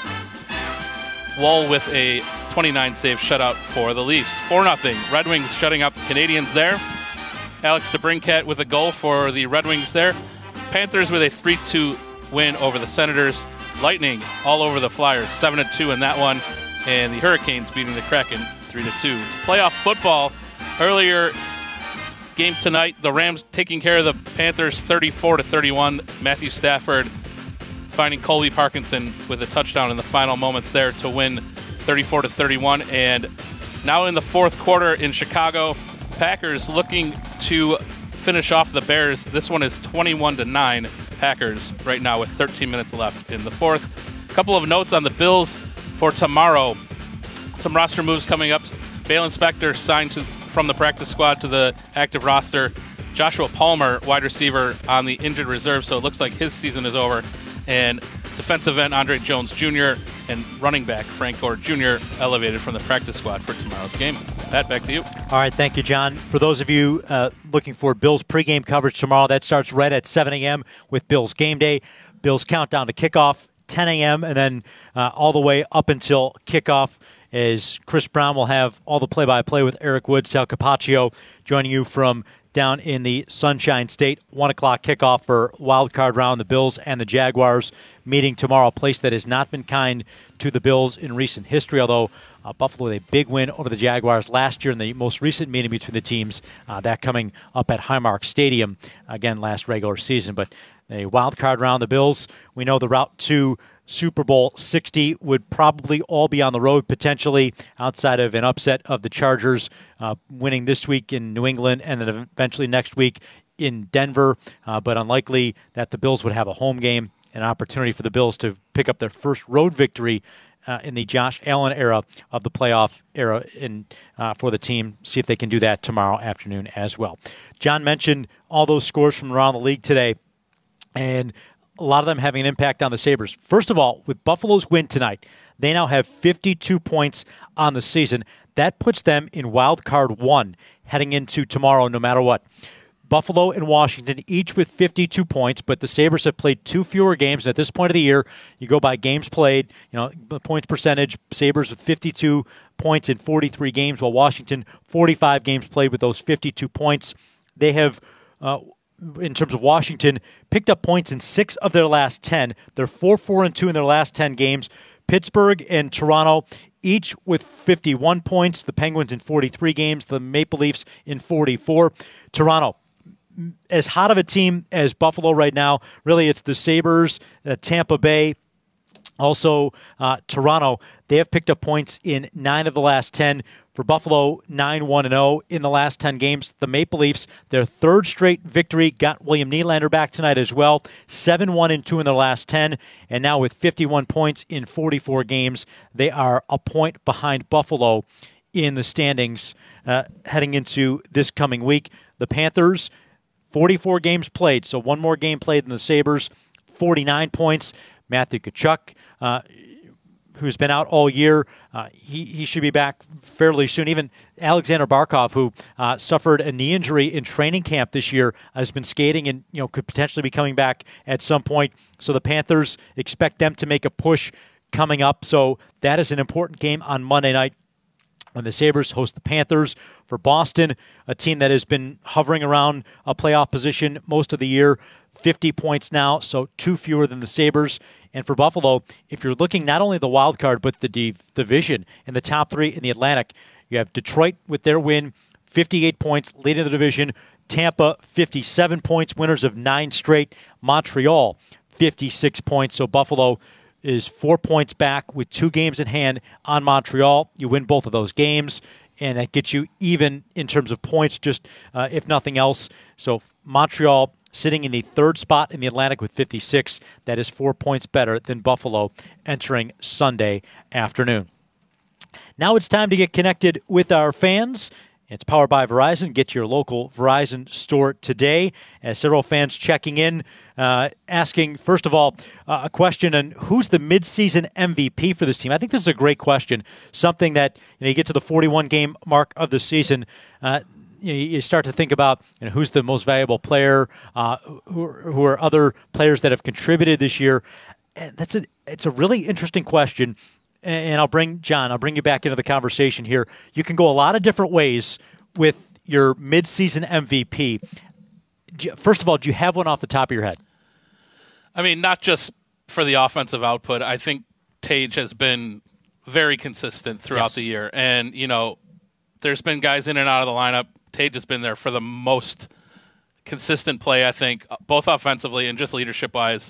Wall with a twenty-nine save shutout for the Leafs. four nothing. Red Wings shutting out the Canadiens there. Alex DeBrincat with a goal for the Red Wings there. Panthers with a three two win over the Senators. Lightning all over the Flyers, seven to two in that one. And the Hurricanes beating the Kraken three to two. Playoff football. Earlier game tonight, the Rams taking care of the Panthers thirty-four to thirty-one. Matthew Stafford finding Colby Parkinson with a touchdown in the final moments there to win thirty-four to thirty-one. And now in the fourth quarter in Chicago, Packers looking to finish off the Bears. This one is twenty-one to nine Packers right now with thirteen minutes left in the fourth. A couple of notes on the Bills for tomorrow. Some roster moves coming up. Balen Spector signed to, from the practice squad to the active roster. Joshua Palmer, wide receiver, on the injured reserve, so it looks like his season is over. And defensive end Andre Jones Junior and running back Frank Gore Junior elevated from the practice squad for tomorrow's game. Pat, back to you. All right, thank you, John. For those of you uh, looking for Bills pregame coverage tomorrow, that starts right at seven a.m. with Bills Game Day. Bills countdown to kickoff, ten a.m., and then uh, all the way up until kickoff, as Chris Brown will have all the play-by-play with Eric Wood, Sal Capaccio, joining you from down in the Sunshine State. one o'clock kickoff for wild card round. The Bills and the Jaguars meeting tomorrow, a place that has not been kind to the Bills in recent history, although uh, Buffalo with a big win over the Jaguars last year in the most recent meeting between the teams, uh, that coming up at Highmark Stadium, again, last regular season. But a wild card round, the Bills, we know the route to Super Bowl sixty would probably all be on the road, potentially, outside of an upset of the Chargers uh, winning this week in New England and then eventually next week in Denver, uh, but unlikely that the Bills would have a home game, an opportunity for the Bills to pick up their first road victory uh, in the Josh Allen era of the playoff era in, uh, for the team. See if they can do that tomorrow afternoon as well. John mentioned all those scores from around the league today. and a lot of them having an impact on the Sabres. First of all, with Buffalo's win tonight, they now have fifty-two points on the season. That puts them in wild card one heading into tomorrow, no matter what. Buffalo and Washington each with fifty-two points, but the Sabres have played two fewer games. And at this point of the year, you go by games played, you know, points percentage. Sabres with fifty-two points in forty-three games, while Washington forty-five games played with those fifty-two points. They have, uh, in terms of Washington, picked up points in six of their last ten. They're four, four, and two in their last ten games. Pittsburgh and Toronto each with fifty-one points. The Penguins in forty-three games. The Maple Leafs in forty-four. Toronto, as hot of a team as Buffalo right now, really it's the Sabres, uh, Tampa Bay, also uh, Toronto. They have picked up points in nine of the last ten. For Buffalo, nine one and oh in the last ten games. The Maple Leafs, their third straight victory, got William Nylander back tonight as well. seven one and two in their last ten. And now with fifty-one points in forty-four games, they are a point behind Buffalo in the standings uh, heading into this coming week. The Panthers, forty-four games played, so one more game played than the Sabres, forty-nine points. Matthew Tkachuk, uh, who's been out all year, uh, he, he should be back fairly soon. Even Alexander Barkov, who uh, suffered a knee injury in training camp this year, has been skating and you know could potentially be coming back at some point. So the Panthers expect them to make a push coming up. So that is an important game on Monday night when the Sabres host the Panthers. For Boston, a team that has been hovering around a playoff position most of the year, fifty points now, so two fewer than the Sabres. And for Buffalo, if you're looking not only at the wild card, but the div- division in the top three in the Atlantic, you have Detroit with their win, fifty-eight points, leading the division. Tampa, fifty-seven points, winners of nine straight. Montreal, fifty-six points. So Buffalo is four points back with two games in hand on Montreal. You win both of those games, and that gets you even in terms of points, just uh, if nothing else. So Montreal sitting in the third spot in the Atlantic with fifty-six. That is four points better than Buffalo entering Sunday afternoon. Now it's time to get connected with our fans. It's powered by Verizon. Get to your local Verizon store today. As several fans checking in, uh, asking, first of all, uh, a question on who's the midseason M V P for this team. I think this is a great question. Something that, you know, you get to the forty-one game mark of the season, uh, you, you start to think about, you know, who's the most valuable player, uh, who, who are other players that have contributed this year. And that's a, it's a really interesting question. And I'll bring, John, I'll bring you back into the conversation here. You can go a lot of different ways with your midseason M V P. First of all, do you have one off the top of your head? I mean, not just for the offensive output. I think Tage has been very consistent throughout yes. the year. And, you know, there's been guys in and out of the lineup. Tage has been there for the most consistent play, I think, both offensively and just leadership-wise.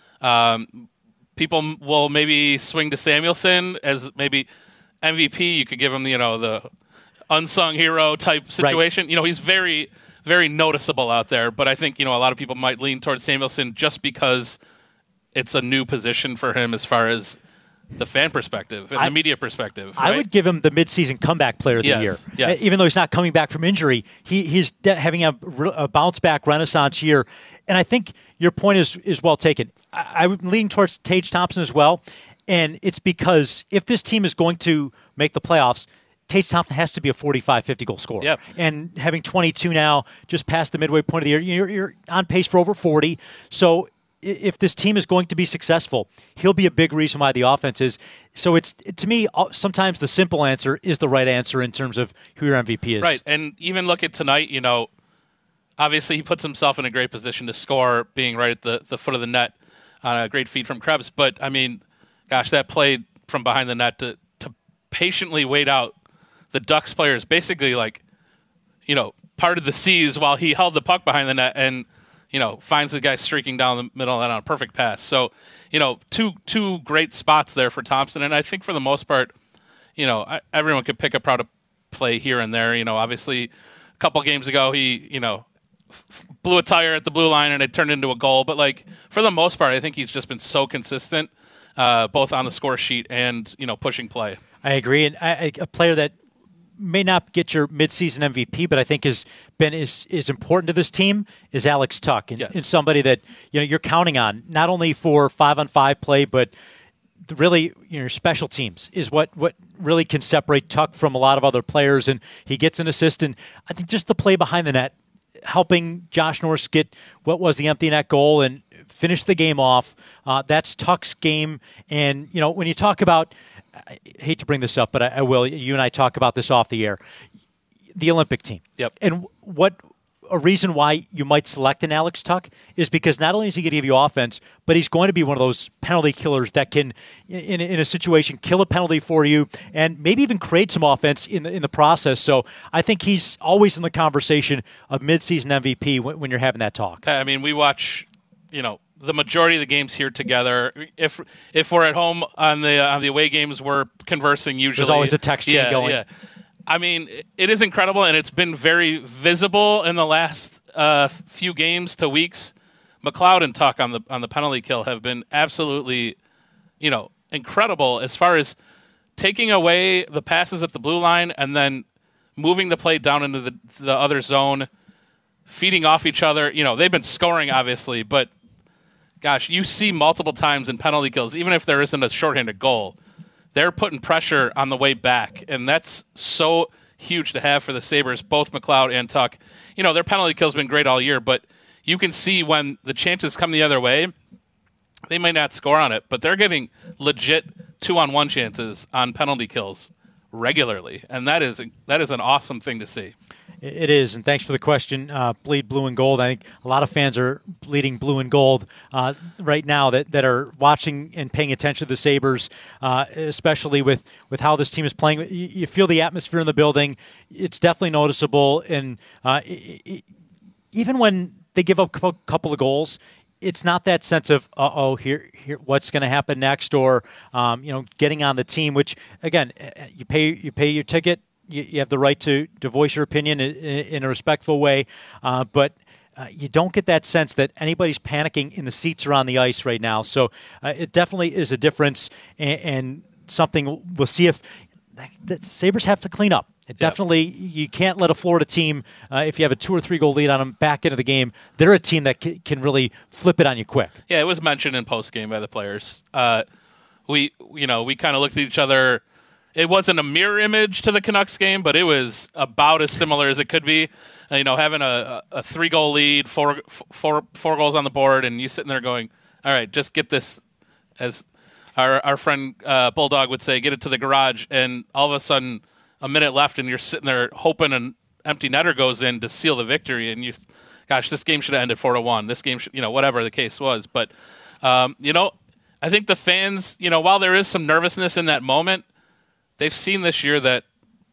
Um People will maybe swing to Samuelsson as maybe M V P. You could give him, you know, the unsung hero type situation. Right. You know, he's very, very noticeable out there. But I think, you know, a lot of people might lean towards Samuelsson just because it's a new position for him as far as the fan perspective and I, the media perspective. Right? I would give him the midseason comeback player of yes, the year. Yes. Even though he's not coming back from injury, he, he's de- having a, a bounce-back renaissance year. And I think your point is, is well taken. I, I would lean towards Tage Thompson as well. And it's because if this team is going to make the playoffs, Tage Thompson has to be a forty-five, fifty goal scorer. Yep. And having twenty-two now, just past the midway point of the year, you're, you're on pace for over forty. So if this team is going to be successful, he'll be a big reason why the offense is. So it's, to me, sometimes the simple answer is the right answer in terms of who your M V P is. Right, and even look at tonight, you know, obviously he puts himself in a great position to score, being right at the, the foot of the net on a great feed from Krebs. But, I mean, gosh, that play from behind the net to, to patiently wait out the Ducks players, basically like, you know, parted the seas while he held the puck behind the net and, you know, finds the guy streaking down the middle of that on a perfect pass. So, you know, two two great spots there for Thompson. And I think for the most part, you know, I, everyone could pick a proud play here and there. You know, obviously a couple games ago he, you know, f- blew a tire at the blue line and it turned into a goal. But, like, for the most part, I think he's just been so consistent, uh, both on the score sheet and, you know, pushing play. I agree. And I, a player that may not get your midseason M V P, but I think has been is is important to this team is Alex Tuch, and, yes. and somebody that you know you're counting on not only for five on five play, but really you know special teams is what what really can separate Tuch from a lot of other players, and he gets an assist, and I think just the play behind the net, helping Josh Norris get what was the empty net goal and finish the game off. Uh, that's Tuch's game, and you know when you talk about. I hate to bring this up, but I, I will. You and I talk about this off the air. The Olympic team. Yep. And what a reason why you might select an Alex Tuch is because not only is he going to give you offense, but he's going to be one of those penalty killers that can, in, in a situation, kill a penalty for you and maybe even create some offense in the in the process. So I think he's always in the conversation of midseason M V P when, when you're having that talk. I mean, we watch, you know, the majority of the games here together. If if we're at home on the on the away games, we're conversing usually. There's always a text chain yeah, going. Yeah. I mean, it is incredible, and it's been very visible in the last uh, few games to weeks. McLeod and Tuch on the on the penalty kill have been absolutely, you know, incredible as far as taking away the passes at the blue line and then moving the play down into the the other zone, feeding off each other. You know, they've been scoring obviously, but gosh, you see multiple times in penalty kills, even if there isn't a shorthanded goal, they're putting pressure on the way back, and that's so huge to have for the Sabres, both McLeod and Tuch. You know, their penalty kill's been great all year, but you can see when the chances come the other way, they may not score on it, but they're getting legit two-on-one chances on penalty kills regularly, and that is that is an awesome thing to see. It is, and thanks for the question. Uh, bleed blue and gold. I think a lot of fans are bleeding blue and gold uh, right now that, that are watching and paying attention to the Sabres, uh, especially with, with how this team is playing. You, you feel the atmosphere in the building. It's definitely noticeable, and uh, it, it, even when they give up a couple of goals, it's not that sense of, uh-oh, here, here, what's going to happen next, or um, you know, getting on the team, which, again, you pay you pay your ticket. You have the right to, to voice your opinion in, in a respectful way, uh, but uh, you don't get that sense that anybody's panicking in the seats or on the ice right now. So uh, it definitely is a difference, and, and something we'll see if the Sabres have to clean up. It definitely, you can't let a Florida team, uh, if you have a two or three goal lead on them back into the game, they're a team that c- can really flip it on you quick. Yeah, it was mentioned in post game by the players. Uh, we, you know, we kind of looked at each other. It wasn't a mirror image to the Canucks game, but it was about as similar as it could be. Uh, you know, having a, a three-goal lead, four, four, four goals on the board, and you sitting there going, all right, just get this, as our our friend uh, Bulldog would say, get it to the garage, and all of a sudden, a minute left, and you're sitting there hoping an empty netter goes in to seal the victory, and you, gosh, this game should have ended four to one. This game should, you know, whatever the case was. But, um, you know, I think the fans, you know, while there is some nervousness in that moment, they've seen this year that,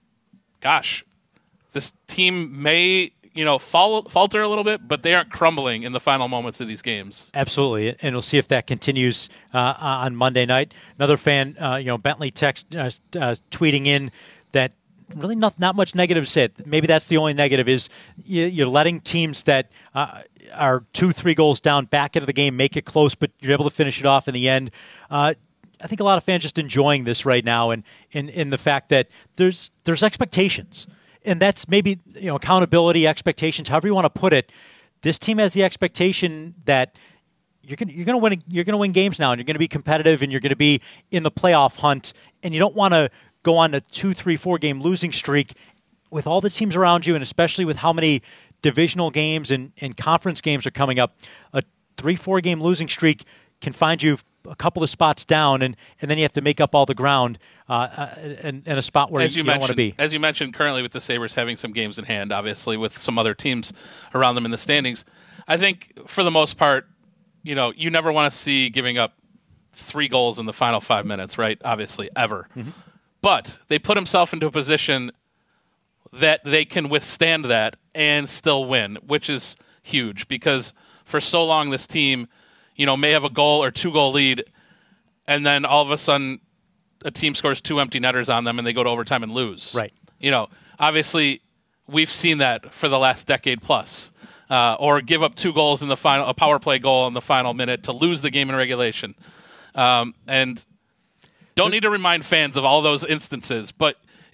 gosh, this team may, you know, fall, falter a little bit, but they aren't crumbling in the final moments of these games. Absolutely, and we'll see if that continues uh, on Monday night. Another fan, uh, you know, Bentley text uh, uh, tweeting in that really not not much negative to say. Maybe that's the only negative is you're letting teams that uh, are two, three goals down back into the game make it close, but you're able to finish it off in the end. Uh, I think a lot of fans just enjoying this right now, and in, in the fact that there's there's expectations, and that's maybe you know accountability, expectations, however you want to put it. This team has the expectation that you're going you're going to win you're going to win games now, and you're going to be competitive, and you're going to be in the playoff hunt, and you don't want to go on a two, three, four game losing streak with all the teams around you, and especially with how many divisional games and, and conference games are coming up. A three, four game losing streak can find you a couple of spots down, and, and then you have to make up all the ground uh, in, in a spot where as you, you, you don't want to be. As you mentioned, currently with the Sabres having some games in hand, obviously with some other teams around them in the standings, I think for the most part, you know, you never want to see giving up three goals in the final five minutes, right? Obviously, ever. Mm-hmm. But they put himself into a position that they can withstand that and still win, which is huge because for so long this team, you know, may have a goal or two goal lead, and then all of a sudden a team scores two empty netters on them and they go to overtime and lose. Right. You know, obviously we've seen that for the last decade plus. Uh, or give up two goals in the final, a power play goal in the final minute to lose the game in regulation. Um, and don't need to remind fans of all those instances, but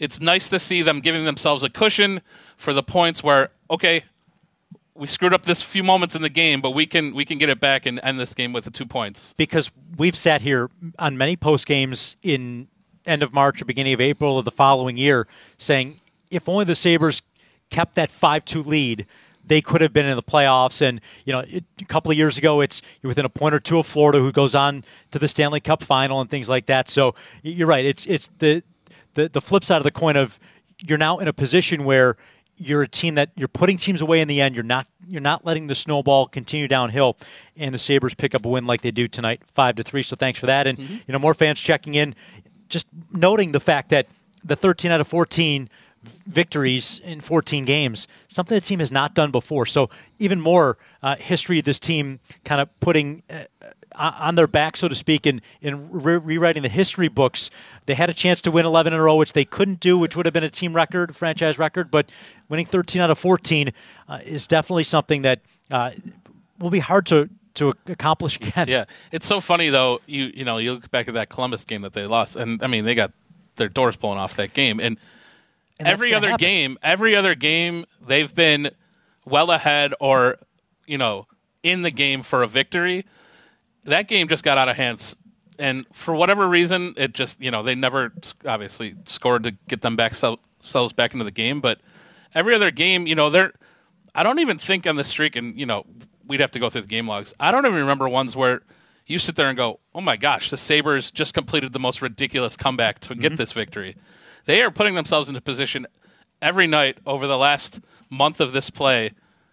it's nice to see them giving themselves a cushion for the points where, okay, we screwed up this few moments in the game, but we can we can get it back and end this game with the two points. Because we've sat here on many post games in end of March or beginning of April of the following year saying, if only the Sabres kept that five two lead, they could have been in the playoffs. And, you know, it, a couple of years ago, it's you're within a point or two of Florida, who goes on to the Stanley Cup final and things like that. So you're right. It's it's the the, the flip side of the coin of you're now in a position where you're a team that you're putting teams away in the end. You're not you're not letting the snowball continue downhill, and the Sabres pick up a win like they do tonight, five to three. So thanks for that. And mm-hmm. you know, more fans checking in, just noting the fact that the thirteen out of fourteen victories in fourteen games, something the team has not done before. So even more uh, history of this team kind of putting uh, on their back, so to speak, and in, in re- rewriting the history books. They had a chance to win eleven in a row, which they couldn't do, which would have been a team record, franchise record, but winning thirteen out of fourteen uh, is definitely something that uh, will be hard to to accomplish again. Yeah, it's so funny though. You you know you look back at that Columbus game that they lost, and I mean they got their doors blown off that game, and, and every other happen. game, every other game they've been well ahead or you know in the game for a victory. That game just got out of hand, and for whatever reason, it just you know they never obviously scored to get them back themselves back into the game. But every other game, you know, they're I don't even think on the streak, and you know. We'd have to go through the game logs. I don't even remember ones where you sit there and go, oh my gosh, the Sabres just completed the most ridiculous comeback to get mm-hmm. this victory. They are putting themselves into position every night over the last month of this play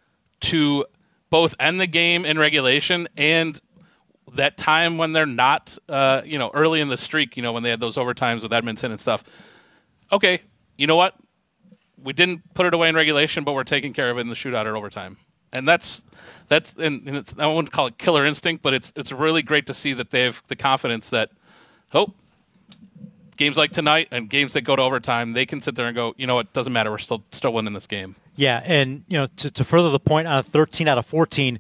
to both end the game in regulation and that time when they're not, uh, you know, early in the streak, you know, when they had those overtimes with Edmonton and stuff. Okay, you know what? We didn't put it away in regulation, but we're taking care of it in the shootout or overtime. And that's that's and, and it's, I wouldn't call it killer instinct, but it's it's really great to see that they have the confidence that, oh, games like tonight and games that go to overtime, they can sit there and go, you know what, doesn't matter, we're still still winning this game. Yeah, and you know, to, to further the point on thirteen out of fourteen,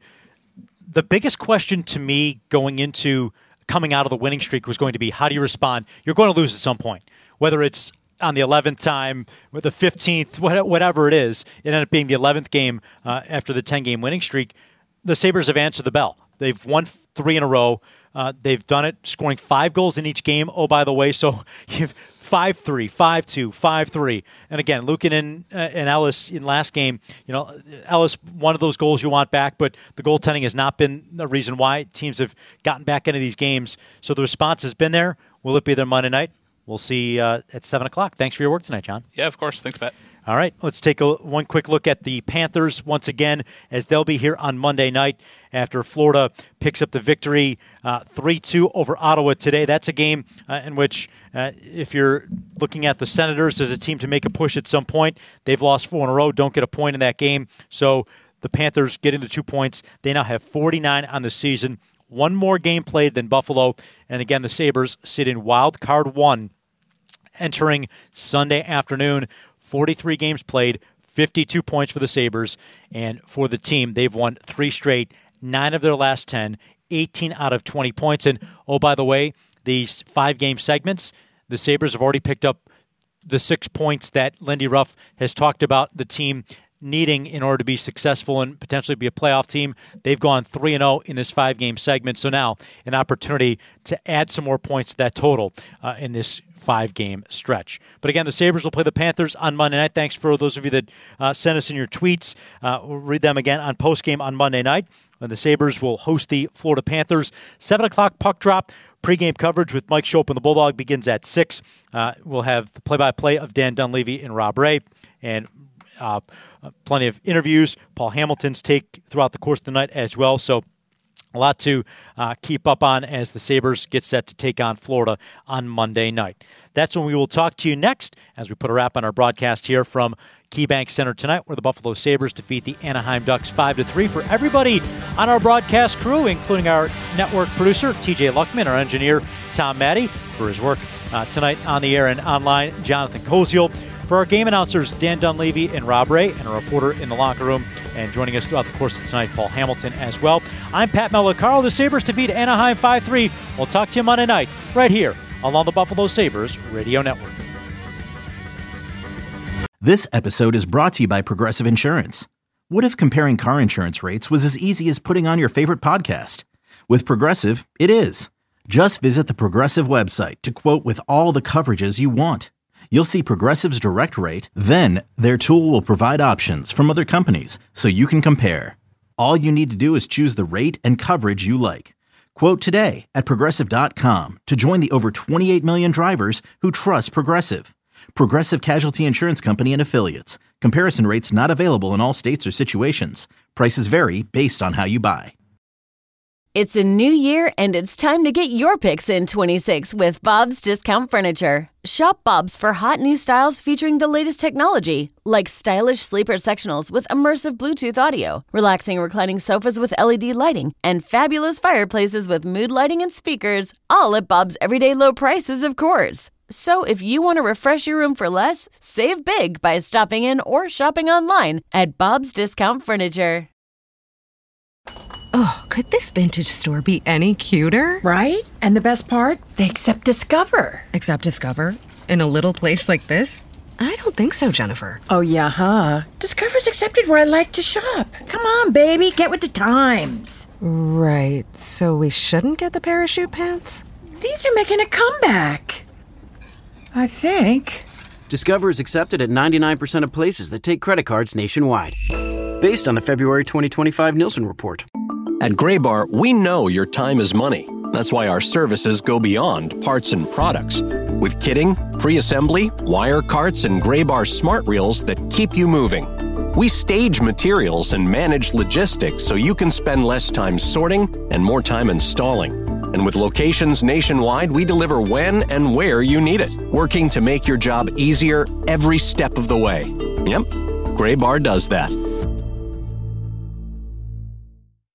the biggest question to me going into coming out of the winning streak was going to be how do you respond? You're going to lose at some point, whether it's on the eleventh time, with the fifteenth, whatever it is. It ended up being the eleventh game uh, after the ten-game winning streak. The Sabres have answered the bell. They've won three in a row. Uh, they've done it scoring five goals in each game. Oh, by the way, so you've five three, five two, five three. And again, Lukin and, uh, and Ellis in last game, you know, Ellis, one of those goals you want back, but the goaltending has not been the reason why teams have gotten back into these games. So the response has been there. Will it be there Monday night? We'll see uh, at seven o'clock. Thanks for your work tonight, John. Yeah, of course. Thanks, Pat. All right, let's take a, one quick look at the Panthers once again, as they'll be here on Monday night after Florida picks up the victory uh, three two over Ottawa today. That's a game uh, in which, uh, if you're looking at the Senators as a team to make a push at some point, they've lost four in a row, don't get a point in that game. So the Panthers getting the two points. They now have forty-nine on the season, one more game played than Buffalo. And again, the Sabres sit in wild card one entering Sunday afternoon. forty-three games played, fifty-two points for the Sabres. And for the team, they've won three straight, nine of their last ten, eighteen out of twenty points. And, oh, by the way, these five-game segments, the Sabres have already picked up the six points that Lindy Ruff has talked about the team needing in order to be successful and potentially be a playoff team. They've gone three and oh in this five-game segment. So now an opportunity to add some more points to that total uh, in this five-game stretch. But again, the Sabres will play the Panthers on Monday night. Thanks for those of you that uh, sent us in your tweets. Uh, we'll read them again on postgame on Monday night. And the Sabres will host the Florida Panthers. seven o'clock puck drop. Pre-game coverage with Mike Schopp and the Bulldog begins at six. Uh, we'll have the play-by-play of Dan Dunleavy and Rob Ray. And uh, plenty of interviews. Paul Hamilton's take throughout the course of the night as well. So a lot to uh, keep up on as the Sabres get set to take on Florida on Monday night. That's when we will talk to you next as we put a wrap on our broadcast here from KeyBank Center tonight, where the Buffalo Sabres defeat the Anaheim Ducks five to three. For everybody on our broadcast crew, including our network producer, T J Luckman, our engineer, Tom Maddie, for his work uh, tonight on the air and online, Jonathan Koziel. For our game announcers, Dan Dunleavy and Rob Ray, and a reporter in the locker room, and joining us throughout the course of tonight, Paul Hamilton as well. I'm Pat Malacaro. The Sabres defeat Anaheim five three. We'll talk to you Monday night right here along the Buffalo Sabres Radio Network. This episode is brought to you by Progressive Insurance. What if comparing car insurance rates was as easy as putting on your favorite podcast? With Progressive, it is. Just visit the Progressive website to quote with all the coverages you want. You'll see Progressive's direct rate, then their tool will provide options from other companies so you can compare. All you need to do is choose the rate and coverage you like. Quote today at Progressive dot com to join the over twenty-eight million drivers who trust Progressive. Progressive Casualty Insurance Company and Affiliates. Comparison rates not available in all states or situations. Prices vary based on how you buy. It's a new year, and it's time to get your picks in twenty-six with Bob's Discount Furniture. Shop Bob's for hot new styles featuring the latest technology, like stylish sleeper sectionals with immersive Bluetooth audio, relaxing reclining sofas with L E D lighting, and fabulous fireplaces with mood lighting and speakers, all at Bob's everyday low prices, of course. So if you want to refresh your room for less, save big by stopping in or shopping online at Bob's Discount Furniture. Oh, could this vintage store be any cuter? Right? And the best part? They accept Discover. Accept Discover? In a little place like this? I don't think so, Jennifer. Oh, yeah, huh? Discover's accepted where I like to shop. Come on, baby, get with the times. Right, so we shouldn't get the parachute pants? These are making a comeback. I think. Discover is accepted at ninety-nine percent of places that take credit cards nationwide. Based on the February twenty twenty-five Nielsen report. At Graybar, we know your time is money. That's why our services go beyond parts and products. With kitting, pre-assembly, wire carts, and Graybar smart reels that keep you moving. We stage materials and manage logistics so you can spend less time sorting and more time installing. And with locations nationwide, we deliver when and where you need it, working to make your job easier every step of the way. Yep, Graybar does that.